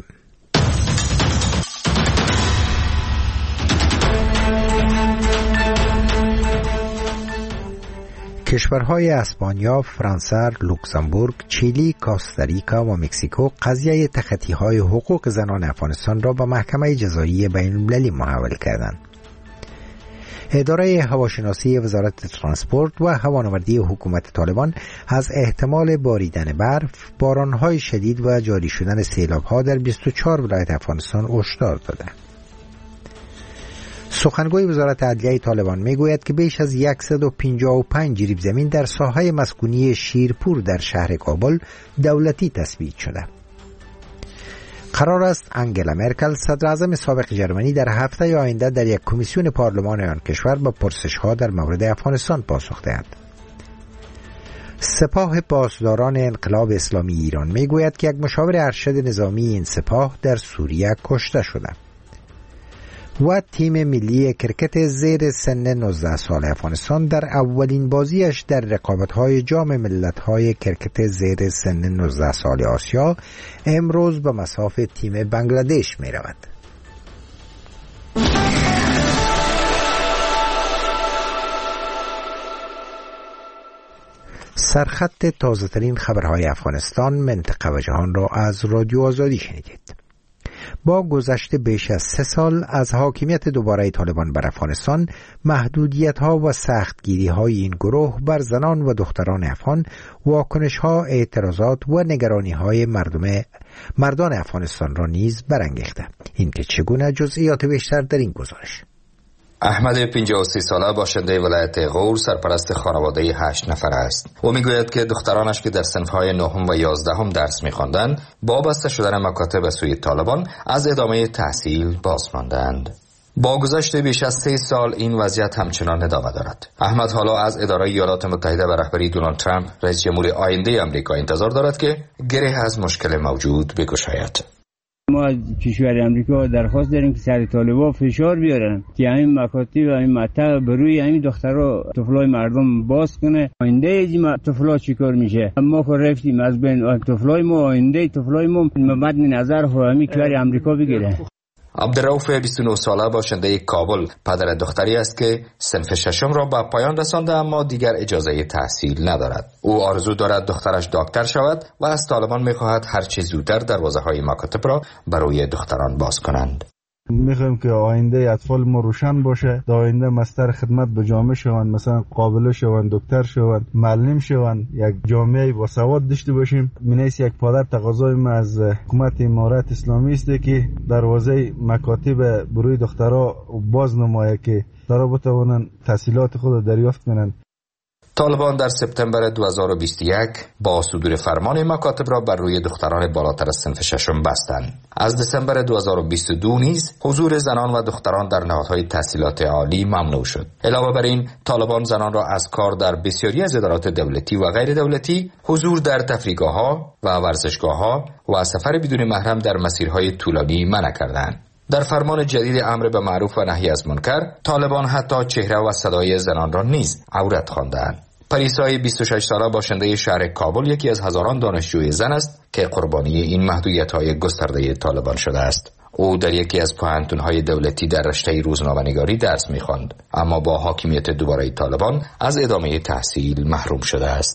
کشورهای اسپانیا، فرانسه، لوکزامبورگ، چیلی، کاستاریکا و مکزیکو قضیه تخطی‌های حقوق زنان افغانستان را به محکمه جزایی بین‌المللی محول کردند. اداره هواشناسی وزارت ترانسپورت و هوانوردی حکومت طالبان از احتمال باریدن برف، باران‌های شدید و جاری شدن سیلاب‌ها در 24 ولایت افغانستان هشدار دادند. سخنگوی وزارت عدلیه طالبان میگوید که بیش از 155 جریب زمین در ساحه مسکونی شیرپور در شهر کابل دولتی تثبیت شده. قرار است انگلا مرکل، صدر اعظم سابق ژرمنی، در هفته آینده در یک کمیسیون پارلمان آن کشور به پرسش‌ها در مورد افغانستان پاسخ دهد. سپاه پاسداران انقلاب اسلامی ایران میگوید که یک مشاور ارشد نظامی این سپاه در سوریه کشته شده. و تیم ملی کرکت زیر سن 19 سال افغانستان در اولین بازیش در رقابت‌های جام ملت‌های کرکت زیر سن 19 سال آسیا امروز به مصاف تیم بنگلادش می‌رود. سرخط تازه‌ترین خبرهای افغانستان، منطقه و جهان را از رادیو آزادی شنیدید. با گذشت بیش از 3 سال از حاکمیت دوباره طالبان بر افغانستان، محدودیت‌ها و سختگیری‌های این گروه بر زنان و دختران افغان، واکنش‌ها، اعتراضات و نگرانی‌های مردان افغانستان را نیز برانگیخته. این که چگونه، جزئیات بیشتر در این گزارش. احمد 53 ساله باشنده ولایت غور سرپرست خانواده 8 نفر است. او میگوید که دخترانش که در صنف‌های 9 و 11 درس می‌خواندند، با بسته شدن مکاتب به سوی طالبان از ادامه تحصیل باز ماندند. با گذشت بیش از 3 سال این وضعیت همچنان ادامه دارد. احمد حالا از اداره ایالات متحده و رهبری دونالد ترامپ، رئیس جمهور آینده آمریکا، انتظار دارد که گره از مشکل موجود بگشاید. ما از کشور امریکا درخواست داریم که سر طالبان فشار بیارن که همین مکاتب و همین مطلب بروی همین دخترها طفلای مردم باز کنه. آینده این طفلا چیکار میشه؟ ما که رفتیم از بین طفلای ما، آینده طفلای ما مد نظر همین کشور امریکا بگیره. عبدالرؤوف 29 ساله باشنده کابل پدر دختری است که صنف 6 را به پایان رسانده، اما دیگر اجازه تحصیل ندارد. او آرزو دارد دخترش دکتر شود و از طالبان می‌خواهد هر چه زودتر دروازه‌های مکاتب را برای دختران باز کنند. میخوایم که آینده اطفال ما روشن باشه، در آینده مستر خدمت به جامعه شوند، مثلا قابله شوند، دکتر شوند، معلم شوند، یک جامعه با سواد داشته باشیم. منیس یک پادر تقاضای ما از حکومت امارات اسلامی است که دروازه مکاتب بروی دخترها باز نمایه که دخترها بتوانند تحصیلات خود دریافت کنند. طالبان در سپتامبر 2021 با صدور فرمان مکاتب را بر روی دختران بالاتر از صنف 6 بستند. از دسامبر 2022 نیز حضور زنان و دختران در نهادهای تحصیلات عالی ممنوع شد. علاوه بر این، طالبان زنان را از کار در بسیاری از ادارات دولتی و غیر دولتی، حضور در تفریحگاه‌ها و ورزشگاه‌ها و سفر بدون محرم در مسیرهای طولانی منع کردند. در فرمان جدید امر به معروف و نهی از منکر، طالبان حتی چهره و صدای زنان را نیز عورت خواندند. پریسای 26 ساله باشنده شهر کابل یکی از هزاران دانشجوی زن است که قربانی این محدودیت‌های گسترده طالبان شده است. او در یکی از پوهنتون‌های دولتی در رشته روزنامه‌نگاری درس می‌خواند، اما با حاکمیت دوباره طالبان از ادامه تحصیل محروم شده است.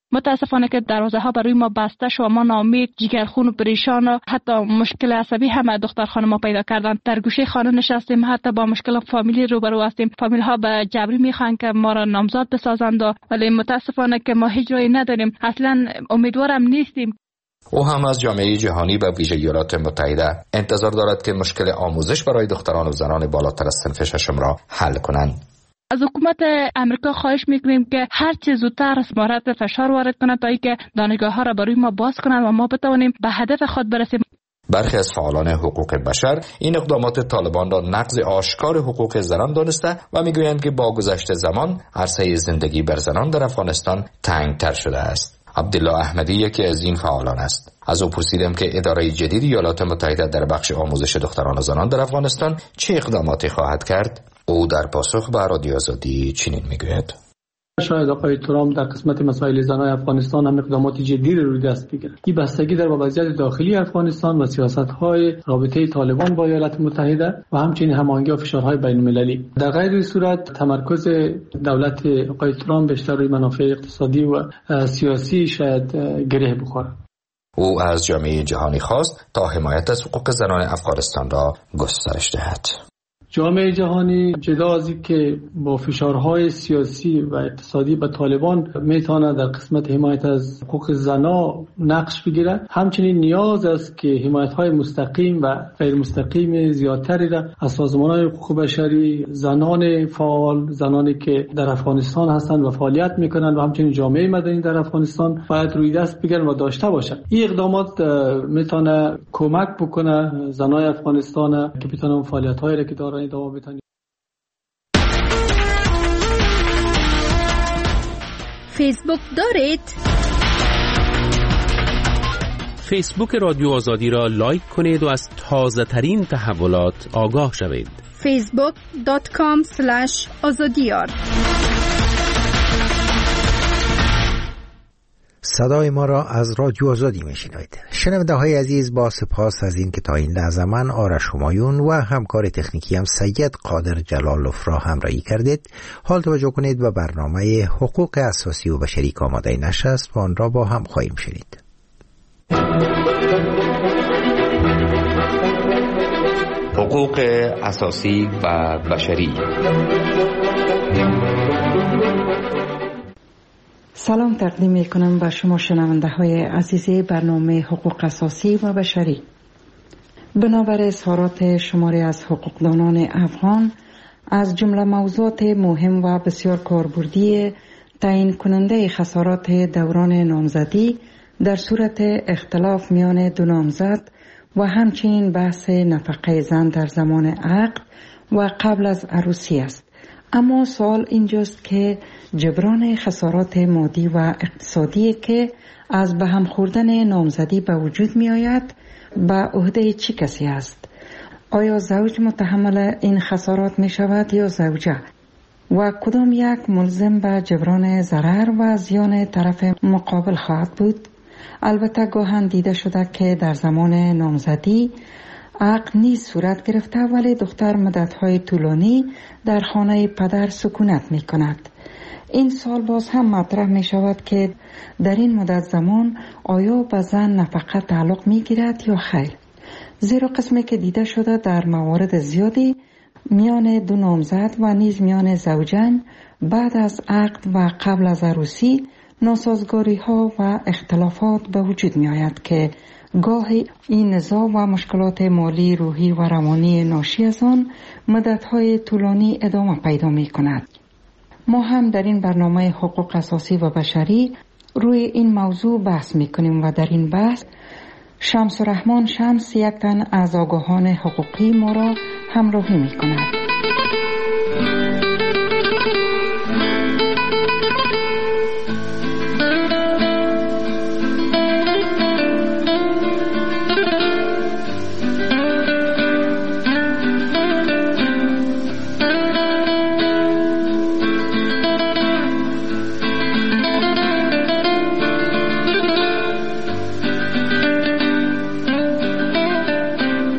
متاسفانه که دروازه ها برای ما بسته شد و ما ناامید، جگرخون و پریشان و حتی مشکل عصبی هم دختر خانم ما پیدا کردن. در گوشه خانه نشستیم، حتی با مشکل فامیلی روبرو هستیم. فامیل ها به جبری میخوان که ما را نامزاد بسازند، ولی متاسفانه که ما هیچ راهی نداریم. اصلا امیدوارم نیستیم. او هم از جامعه جهانی و ویژه ایالات متحده انتظار دارد که مشکل آموزش برای دختران و زنان بالاتر از صنف ششم را حل کنند. از حکومت امریکا خواهش میکنیم که هر چه زودتر مورد فشار وارد کند تا اینکه دانشگاه ها را برای ما باز کنند و ما بتوانیم به هدف خود برسیم. برخی از فعالان حقوق بشر این اقدامات طالبان را نقض آشکار حقوق زنان دانسته و میگویند که با گذشت زمان عرصه زندگی بر زنان در افغانستان تنگتر شده است. عبدالله احمدی یکی از این فعالان است. از او پرسیدم که اداره جدید ایالات متحده در بخش آموزش دختران و زنان در افغانستان چه اقداماتی خواهد کرد. او در پاسخ به رادیو آزادی چنین میگوید: شاید آقای ترامپ در قسمت مسائل زنان افغانستان هم اقدامات جدی روی دست بگیره. این بستگی در وضعیت داخلی افغانستان و سیاست‌های رابطه طالبان با ایالات متحده و همچنین هماهنگی و فشارهای بین‌المللی. در غیر این صورت تمرکز دولت آقای ترامپ بیشتر روی منافع اقتصادی و سیاسی شاید گره بخوره. او از جامعه جهانی خواست تا حمایت از حقوق زنان افغانستان را گسترش دهد. جامعه جهانی جدا از این که با فشارهای سیاسی و اقتصادی به طالبان میتونه در قسمت حمایت از حقوق زنان نقش بگیرد، همچنین نیاز است که حمایت‌های مستقیم و غیر مستقیم زیادتری را از سازمان‌های حقوق بشری، زنان فعال، زنانی که در افغانستان هستند و فعالیت میکنند و همچنین جامعه مدنی در افغانستان باید روی دست بگیرن و داشته باشند. این اقدامات میتونه کمک بکنه زنان افغانستان که بتونن فعالیت‌هایی را که دارن ادامه بدن. فیسبوک دارید؟ فیسبوک رادیو آزادی را لایک کنید و از تازه ترین تحولات آگاه شوید. facebook.com/azadiyar. صدای ما را از رادیو آزادی میشنوید. شنونده های عزیز، با سپاس از این که تا این لحظه من آرش همایون و همکار تکنیکی هم سید قادر جلالوف را همراهی کردید. حال توجه کنید و برنامه حقوق اساسی و بشری که آماده نشست و آن را با هم خواهیم شنید. حقوق اساسی و بشری. سلام تقدیم می کنم به شما شنونده های عزیز برنامه حقوق اساسی و بشری. بنابر اظهارات شماری از حقوقدانان افغان، از جمله موضوعات مهم و بسیار کاربردی تعیین کننده خسارات دوران نامزدی در صورت اختلاف میان دو نامزد و همچنین بحث نفقه زن در زمان عقد و قبل از عروسی است. اما سوال اینجاست که جبران خسارات مادی و اقتصادی که از به هم خوردن نامزدی به وجود می آید به عهده چه کسی است؟ آیا زوج متحمل این خسارات می شود یا زوجه؟ و کدام یک ملزم به جبران ضرر و زیان طرف مقابل خواهد بود؟ البته گاهن دیده شده که در زمان نامزدی عقد نیز صورت گرفته ولی دختر مدت‌های طولانی در خانه پدر سکونت می کند. این سال باز هم مطرح می شود که در این مدت زمان آیا به زن نفقه تعلق می گیرد یا خیر؟ زیرا قسمی که دیده شده در موارد زیادی میان دو نامزد و نیز میان زوجین بعد از عقد و قبل از عروسی ناسازگاری ها و اختلافات به وجود می آید که گاهی این نزاع و مشکلات مالی، روحی و روانی ناشی از آن مدت‌های طولانی ادامه پیدا می کند. ما هم در این برنامه حقوق اساسی و بشری روی این موضوع بحث می کنیم و در این بحث شمس رحمان شمس یک تن از آگاهان حقوقی ما را همراهی می کند.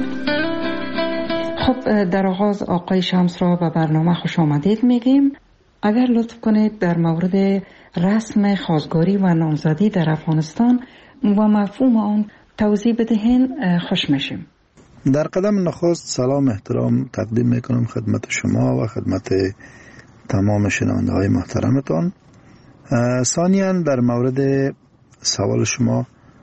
در آغاز آقای شمس را به برنامه خوش آمدید میگیم. اگر لطف کنید در مورد رسم خواستگاری و نامزدی در افغانستان و مفهوم آن توضیح بدهین خوش میشیم. در قدم نخست سلام احترام تقدیم میکنم خدمت شما و خدمت تمام شنونده های محترمتان. ثانیاً در مورد سوال شما،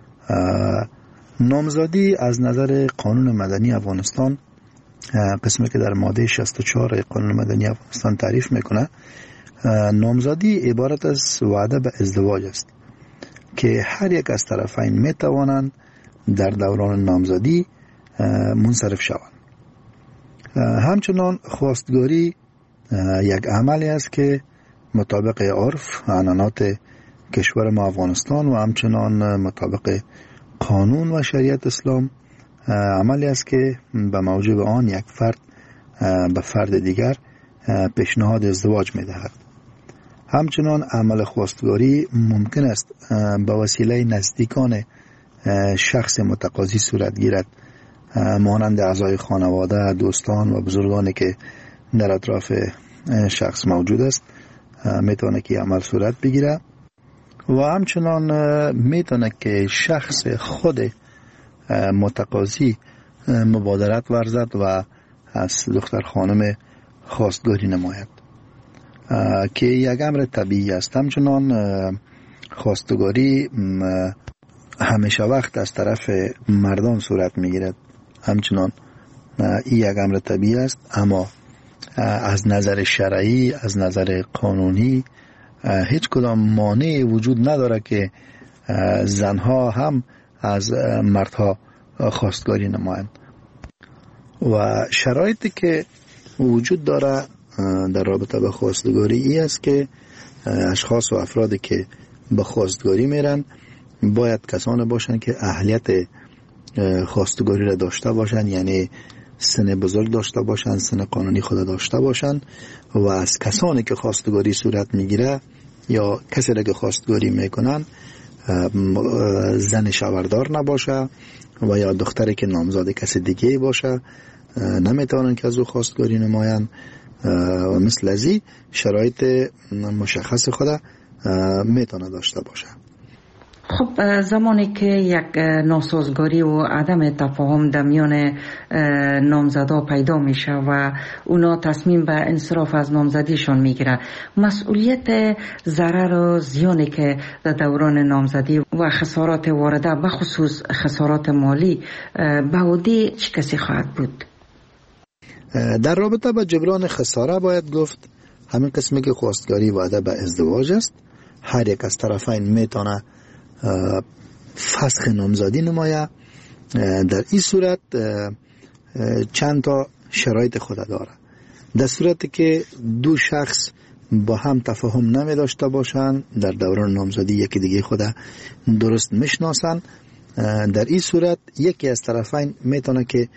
نامزدی از نظر قانون مدنی افغانستان، قسمی که در ماده 64 قانون مدنی افغانستان تعریف میکنه، نامزدی عبارت از وعده به ازدواج است که هر یک از طرفین میتوانند در دوران نامزدی منصرف شوند. همچنان خواستگاری یک عملی است که مطابق عرف عنعنات کشور ما افغانستان و همچنان مطابق قانون و شریعت اسلام عملی است که به موجب آن یک فرد به فرد دیگر پیشنهاد ازدواج می‌دهد. همچنان عمل خواستگاری ممکن است به وسیله نزدیکان شخص متقاضی صورت گیرد، مانند اعضای خانواده، دوستان و بزرگانی که در اطراف شخص موجود است میتونه که عمل صورت بگیره و همچنان میتونه که شخص خود متقاضی مبادرت ورزد و از دختر خانم خواستگاری نماید که یک امر طبیعی است. همچنان خواستگاری همیشه وقت از طرف مردان صورت میگیرد، همچنان این یک امر طبیعی است، اما از نظر شرعی، از نظر قانونی هیچ کدام مانعی وجود نداره که زنها هم از مردها خواستگاری نمایند. و شرایطی که وجود داره در رابطه به خواستگاری ای است که اشخاص و افرادی که به خواستگاری میرن باید کسانی باشند که اهلیت خواستگاری را داشته باشند، یعنی سن بزرگ داشته باشند، سن قانونی خود داشته باشند و از کسانی که خواستگاری صورت میگیره یا کسی را که خواستگاری میکنن زن شوهردار نباشه و یا دختری که نامزد کسی دیگه باشه نمیتوانند که از او خواستگاری نمایند و مثل ازی شرایط مشخص خود میتونه داشته باشه. خب زمانی که یک ناسازگاری و عدم تفاهم در میان نامزدا پیدا میشه و اونا تصمیم به انصراف از نامزدیشون میگیره، مسئولیت ضرر و زیانی که در دوران نامزدی و خسارات وارده به خصوص خسارات مالی به عهده چه کسی خواهد بود؟ در رابطه با جبران خساره باید گفت همین قسمی که خواستگاری وعده به ازدواج است، هر یک از طرفین میتونه فسخ نامزدی نمایه. در این صورت چند تا شرایط خود داره. در صورتی که دو شخص با هم تفاهم نمی داشته باشند، در دوران نامزدی یکی دیگه خود درست میشناسند، در این صورت یکی از طرفین میتونه که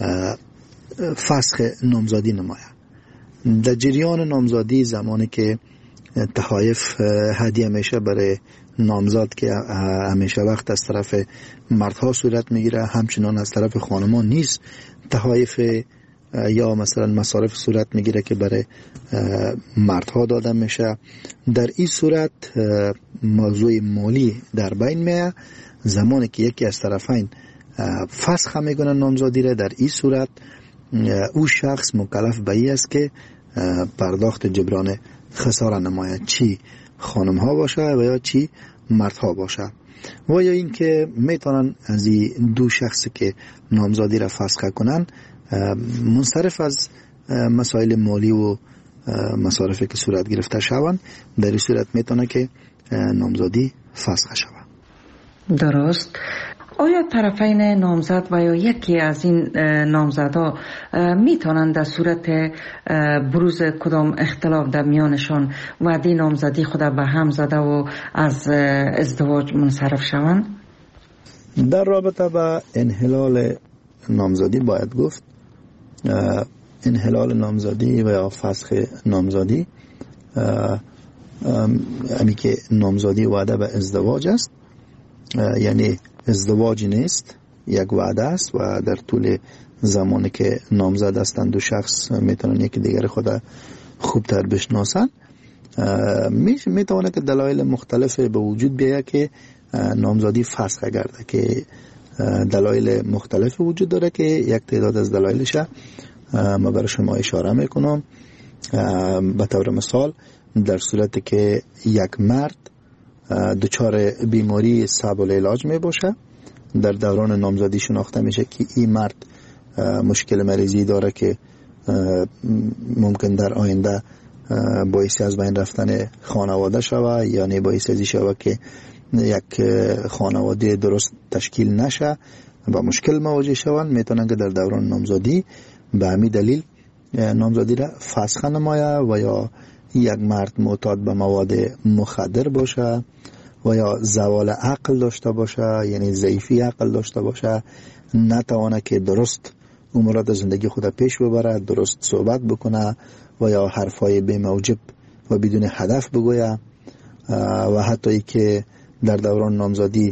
فسخ نامزدی نمایه. در جریان نامزدی زمانی که تحایف هدیه میشه برای نامزد که همیشه وقت از طرف مردها صورت میگیره، همچنان از طرف خانمان نیست تحایف یا مثلا مصارف صورت میگیره که برای مردها داده میشه. در این صورت موضوع مالی در بین میه. زمانی که یکی از طرفین فسخ میکنه نامزدی را، در این صورت او شخص مکلف به این است که پرداخت جبران خساره نماید، چی خانم ها باشه و یا چی مردها باشه، و یا این که میتونن از این دو شخصی که نامزدی را فسخ کنن منصرف از مسائل مالی و مصارفی که صورت گرفته شوند. در این صورت میتونه که نامزدی فسخ شود. درست. آیا طرفین نامزد و یا یکی از این نامزدها میتونند در صورت بروز کدام اختلاف در میانشان وعده نامزدی خود به هم زده و از ازدواج منصرف شوند؟ در رابطه با انحلال نامزدی باید گفت انحلال نامزدی و یا فسخ نامزدی همی که نامزدی وعده به ازدواج است، یعنی ازدواج نیست، یک وعده است و در طول زمانی که نامزد هستند دو شخص میتونن یکی دیگر خود خوبتر بشناسن. میتونه که دلایل مختلف به وجود بیاید که نامزدی فسخ گرده، که دلایل مختلف وجود داره که یک تعداد از دلایلش ما برای شما اشاره میکنم. به طور مثال در صورتی که یک مرد دچار بیماری صعب العلاج می باشه، در دوران نامزدی شناخته میشه که این مرد مشکل مریضی داره که ممکن در آینده باعث از بین رفتن خانواده شوه، یعنی باعث ازی شوه که یک خانواده درست تشکیل نشه و مشکل مواجه شوند، میتونن که در دوران نامزدی به همین دلیل نامزدی را فسخ نماید. و یا یک مرد معتاد به مواد مخدر باشه و یا زوال عقل داشته باشه، یعنی ضعیفی عقل داشته باشه، نتوانه که درست امورات زندگی خود پیش ببره، درست صحبت بکنه و یا حرفای بی موجب و بدون هدف بگویه، و حتی ای که در دوران نامزدی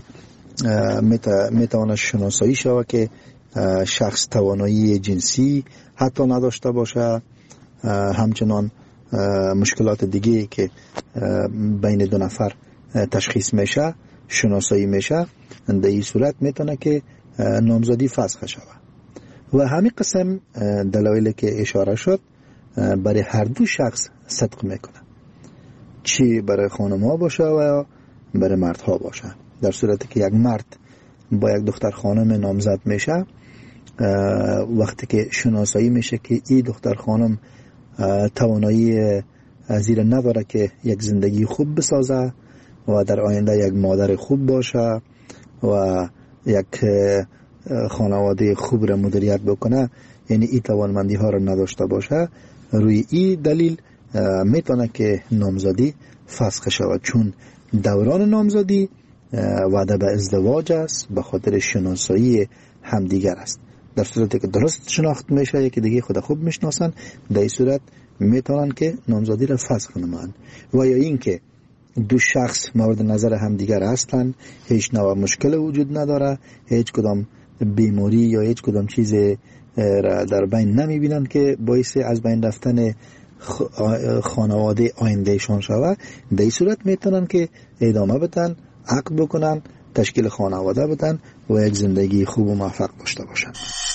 میتواند شناسایی شود که شخص توانایی جنسی حتی نداشته باشه، همچنان مشکلات دیگه که بین دو نفر تشخیص میشه شناسایی میشه، در این صورت میتونه که نامزدی فسخ شود. و همین قسم دلایلی که اشاره شد برای هر دو شخص صدق میکنه، چی برای خانم‌ها باشه و یا برای مردها باشه. در صورتی که یک مرد با یک دختر خانم نامزد میشه، وقتی که شناسایی میشه که این دختر خانم توانایی زیر نداره که یک زندگی خوب بسازه و در آینده یک مادر خوب باشه و یک خانواده خوب را مدیریت بکنه، یعنی این توانمندی ها را نداشته باشه، روی این دلیل میتونه که نامزدی فسخ شود، چون دوران نامزدی وعده به ازدواج است، به خاطر شناسایی همدیگر است. در صورتی که درست شناخت میشه، یکی دیگه خود خوب میشناسن، در این صورت میتونن که نامزدی را فسخ نمایند. و یا این که دو شخص مورد نظر همدیگر هستن، هیچ نوع مشکل وجود نداره، هیچ کدام بیماری یا هیچ کدام چیز را در بین نمیبینن که باعث از بین رفتن خانواده آیندهشان شود، در این صورت میتونن که ادامه بدن، عقد بکنن، تشکیل خانواده بدن و یک زندگی خوب و موفق داشته باشن.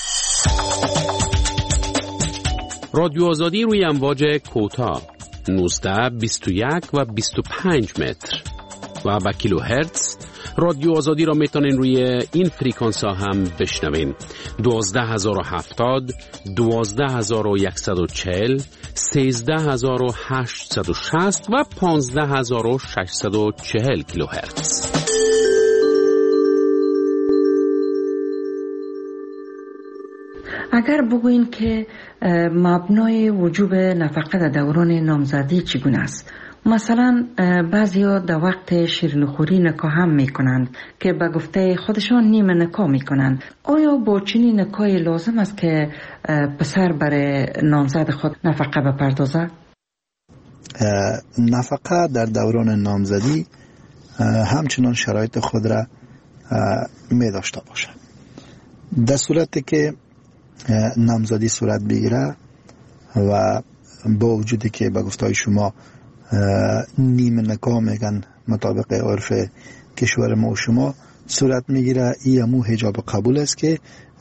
رادیو آزادی روی امواج کوتاه 19، 21 و 25 متر و به کیلوهرتز. رادیو آزادی را میتونین روی این فریکانس ها هم بشنوین: 12070، 12140، 13860 و 15640 کیلوهرتز. اگر بگوین که مبنای وجوب نفقه در دوران نامزدی چگونه است؟ مثلا بعضیا در وقت شیرینیخوری نکاح هم میکنند که به گفته خودشان نیمه نکاح میکنند. آیا با چنین نکاحی لازم است که پسر برای نامزد خود نفقه بپردازه؟ نفقه در دوران نامزدی همچنان شرایط خود را می داشته باشه. در صورتی که نامزدی صورت بگیره و با وجودی که به گفته شما نیمه نکاح میگن مطابق عرف کشور ما و شما صورت میگیره، این همون حجاب قبول است که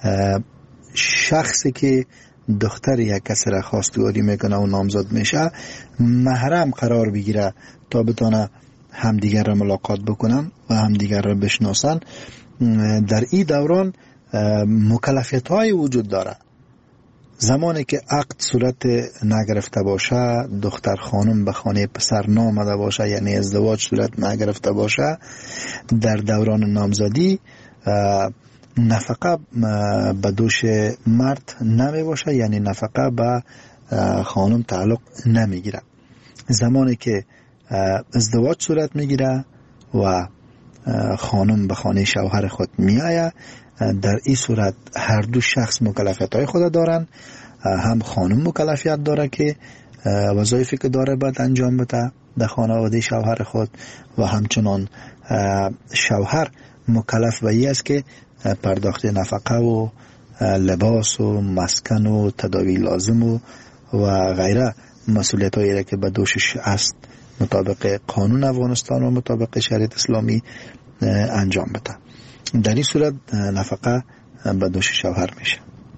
شخصی که دختر یک کسی را خواستگاری میکنه و نامزد میشه محرم قرار بگیره تا بتونه همدیگر را ملاقات بکنن و همدیگر را بشناسن. در این دوران مکلفیت های وجود داره. زمانی که عقد صورت نگرفته باشه، دختر خانم به خانه پسر نامده باشه، یعنی ازدواج صورت نگرفته باشه، در دوران نامزدی نفقه به دوش مرد نمی باشه، یعنی نفقه به خانم تعلق نمیگیره. زمانی که ازدواج صورت میگیره و خانم به خانه شوهر خود میآید، در این صورت هر دو شخص مکلفیت های خود دارن. هم خانم مکلفیت داره که وظایفی که داره باید انجام بده در خانواده شوهر خود، و همچنان شوهر مکلف به این است که پرداخت نفقه و لباس و مسکن و تداوی لازم و غیره مسئولیت هایی که به دوشش است مطابق قانون افغانستان و مطابق شریعت اسلامی انجام بده. در این صورت نفقه به دوش شوهر میشه.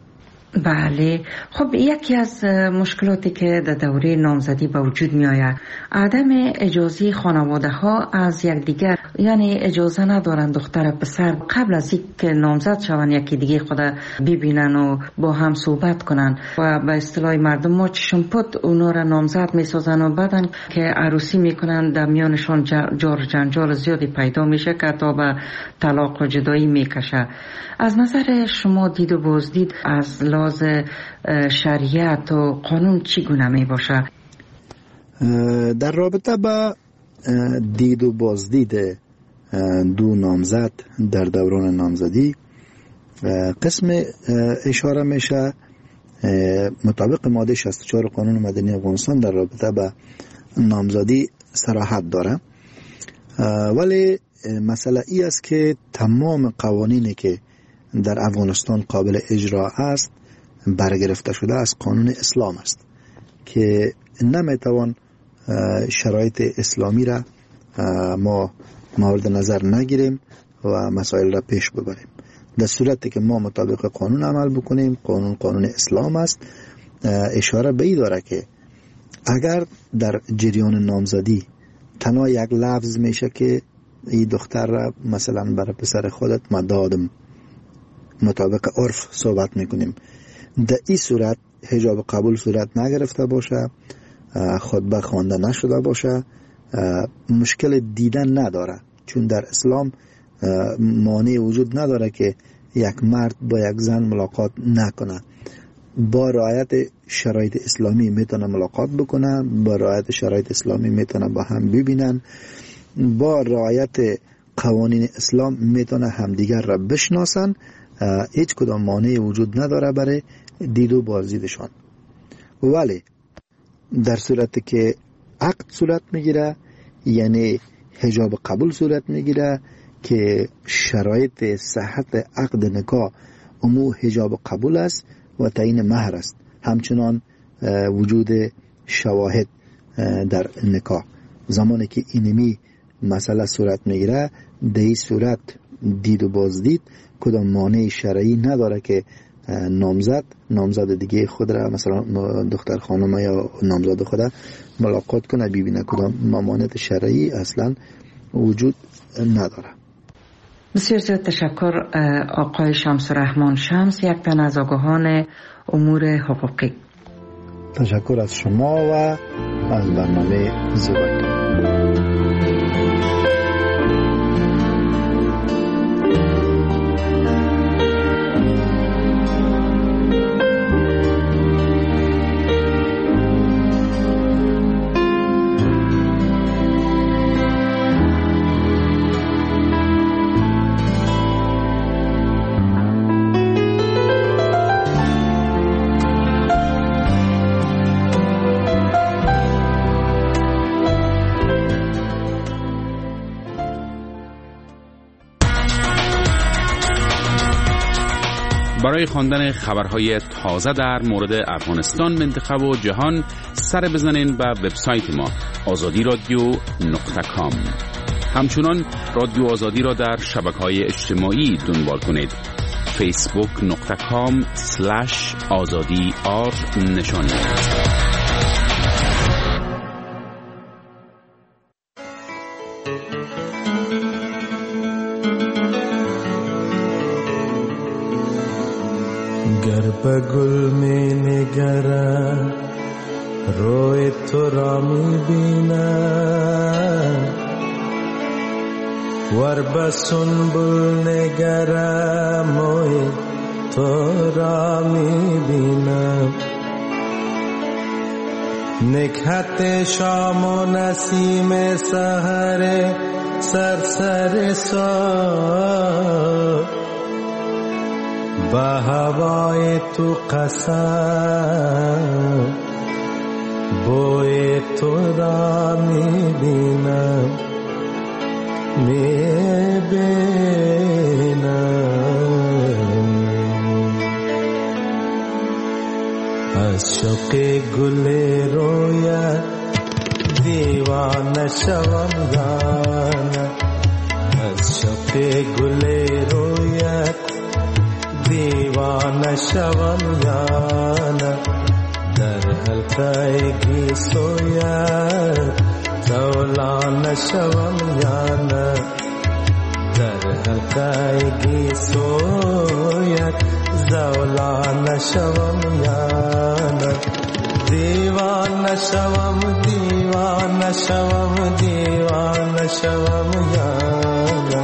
بله. خب یکی از مشکلاتی که در دوره نامزدی به وجود می آید عدم اجازه خانواده ها از یکدیگر، یعنی اجازه ندارن دختر پسر قبل از اینکه نامزد شوند یکی دیگه خود ببینن و با هم صحبت کنن و به اصطلاح مردم ما چشم پد اونا را نامزد می سازن و بعدن که عروسی میکنن در میانشان جار جنجال زیادی پیدا میشه که تا به طلاق و جدایی میکشه. از نظر شما دید و بازدید از لحاظ شریعت و قانون چگونه می باشه؟ در رابطه با دید و بازدید دو نامزد در دوران نامزدی قسم اشاره میشه مطابق ماده 64 قانون مدنی افغانستان در رابطه با نامزدی صراحت داره، ولی مسئله ای است که تمام قوانینی که در افغانستان قابل اجرا است برگرفته شده از قانون اسلام است که نمیتوان شرایط اسلامی را ما مورد نظر نگیریم و مسائل را پیش ببریم. در صورتی که ما مطابق قانون عمل بکنیم، قانون اسلام است، اشاره به این داره که اگر در جریان نامزدی تنها یک لفظ میشه که این دختر را مثلا برای پسر خودت من دادم، مطابق عرف صحبت میکنیم، در این صورت حجاب قبول صورت نگرفته باشه، خطبه خوانده نشده باشه، مشکل دیدن نداره، چون در اسلام مانع وجود نداره که یک مرد با یک زن ملاقات نکنه. با رعایت شرایط اسلامی میتونه ملاقات بکنه، با رعایت شرایط اسلامی میتونه با هم ببینن، با رعایت قوانین اسلام میتونه همدیگر را بشناسن. هیچ کدام مانع وجود نداره برای دید و بازدیدشان. ولی در صورتی که عقد صورت میگیره، یعنی حجاب قبول صورت میگیره که شرایط صحت عقد نکاح امو حجاب قبول است و تعیین مهر است، همچنان وجود شواهد در نکاح. زمانی که اینمی مسئله صورت میگیره، در این صورت دید و بازدید کدام مانع شرعی نداره که نامزد دیگه خود را، مثلا دختر خانم یا نامزد خود ملاقات کنه، ببینه. کدام ممانعت شرعی اصلا وجود نداره. بسیار زیاد تشکر آقای شمس الرحمن شمس، یک تن از آگاهان امور حقوقی. تشکر از شما و از برنامه زیبایی. برای خواندن خبرهای تازه در مورد افغانستان، منطقه و جهان سر بزنین به وبسایت ما azadi.radio.com. همچنان رادیو آزادی را در شبکه‌های اجتماعی دنبال کنید. facebook.com/azadi_r نشانی. گر به گل می نگرم روی تو را می بینم، ور به سنبل نگرم موی تو را می بینم. نکهت شام و نسیم سحر سرسر سار، به هوای تو قسم بوی تو را می بینم، می بینم. از شوق گل رویت دیوانه شوم یا نه، از شوق گل رویت دیوانه شوم یا نه، در حلقه گیسویت زولانه شوم یا نه، در حلقه گیسویت زولانه شوم یا نه، دیوانه شوم دیوانه شوم دیوانه شوم یا نه.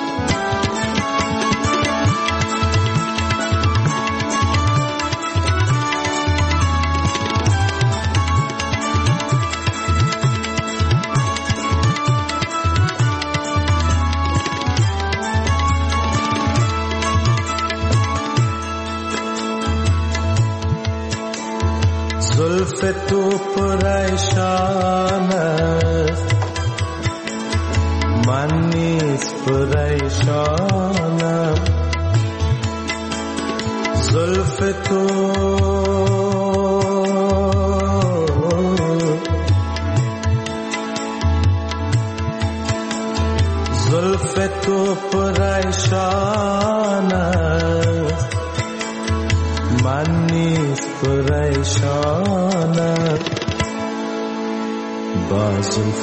زلف تو پریشان است، من نیز پریشانم، زلف تو پریشان است، من نیز پریشانم، با زلف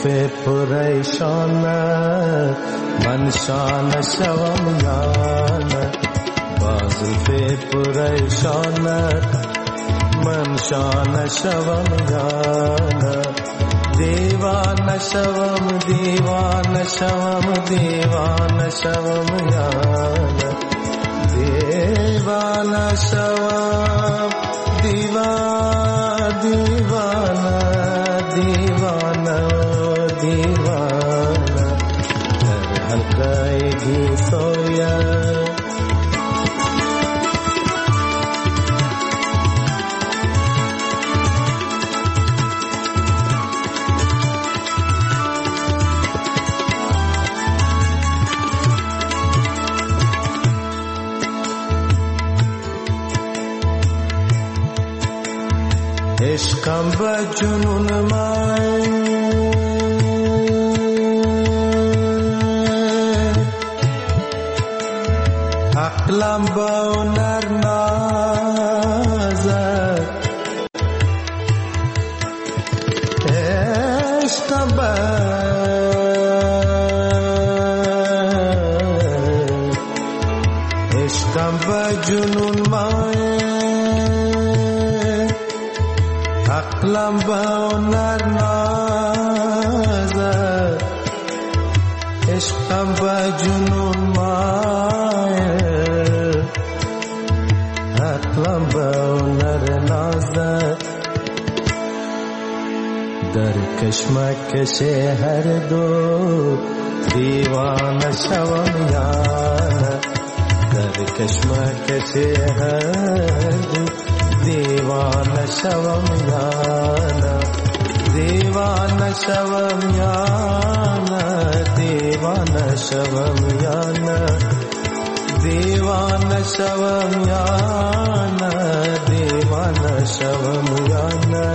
پریشانت من شانه شوم یا نه، با زلف پریشانت من شانه شوم یا نه، دیوانه شوم دیوانه شوم دیوانه شوم یا نه، دیوانه شوم دیوانه دیوانه دیوانه در حلقه گیسویت عشقم به جنون من عقلم به هنر نازد، عشقم به جنون من عقلم به هنر نازد، عشقم به جنون مایل، عقلم به هنر نازد، در کشمکش هر دو دیوانه شوم یا نه، در کشمکش هر دو دیوانه شوم یا نه، دیوانه شوم یا نه، دیوانه شوم یا نه، دیوانه شوم یا نه، دیوانه شوم یا نه.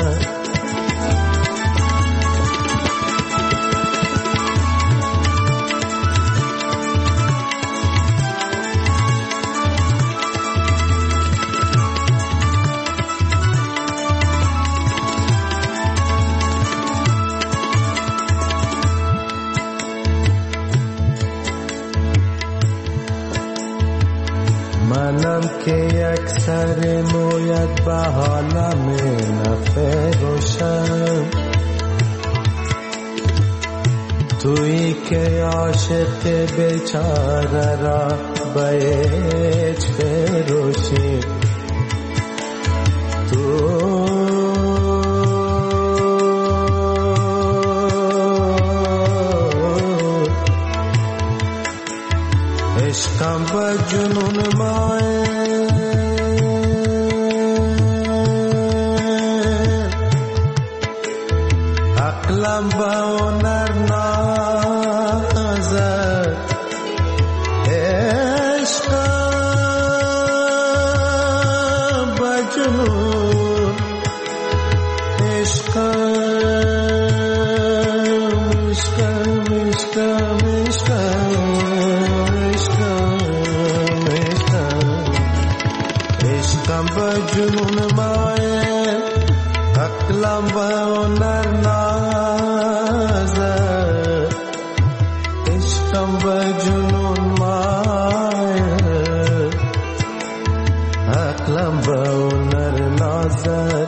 منم که یک سر مویت به حالم نفروشم، تویی که عاشق بیچاره را به هیچ فروشی، تو عشقم به جنون عقلم به هنر نازد، عشقم به جنون، عشقم عشقم به جنون مایه عقلم به هنر نازه عشقم به جنون مایه عقلم به هنر نازه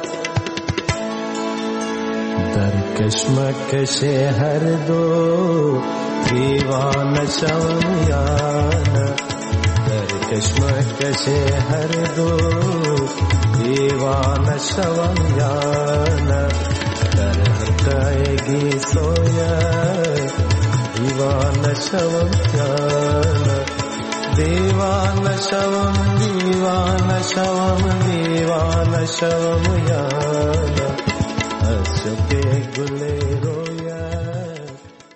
در کشمکش هر دو دیوانه شوم یانه کشمکش هر دو دیوانه شوم یانه در حقایقی سویا دیوانه شوم یانه دیوانه شوم دیوانه شوم دیوانه شوم یانه از شب گل رو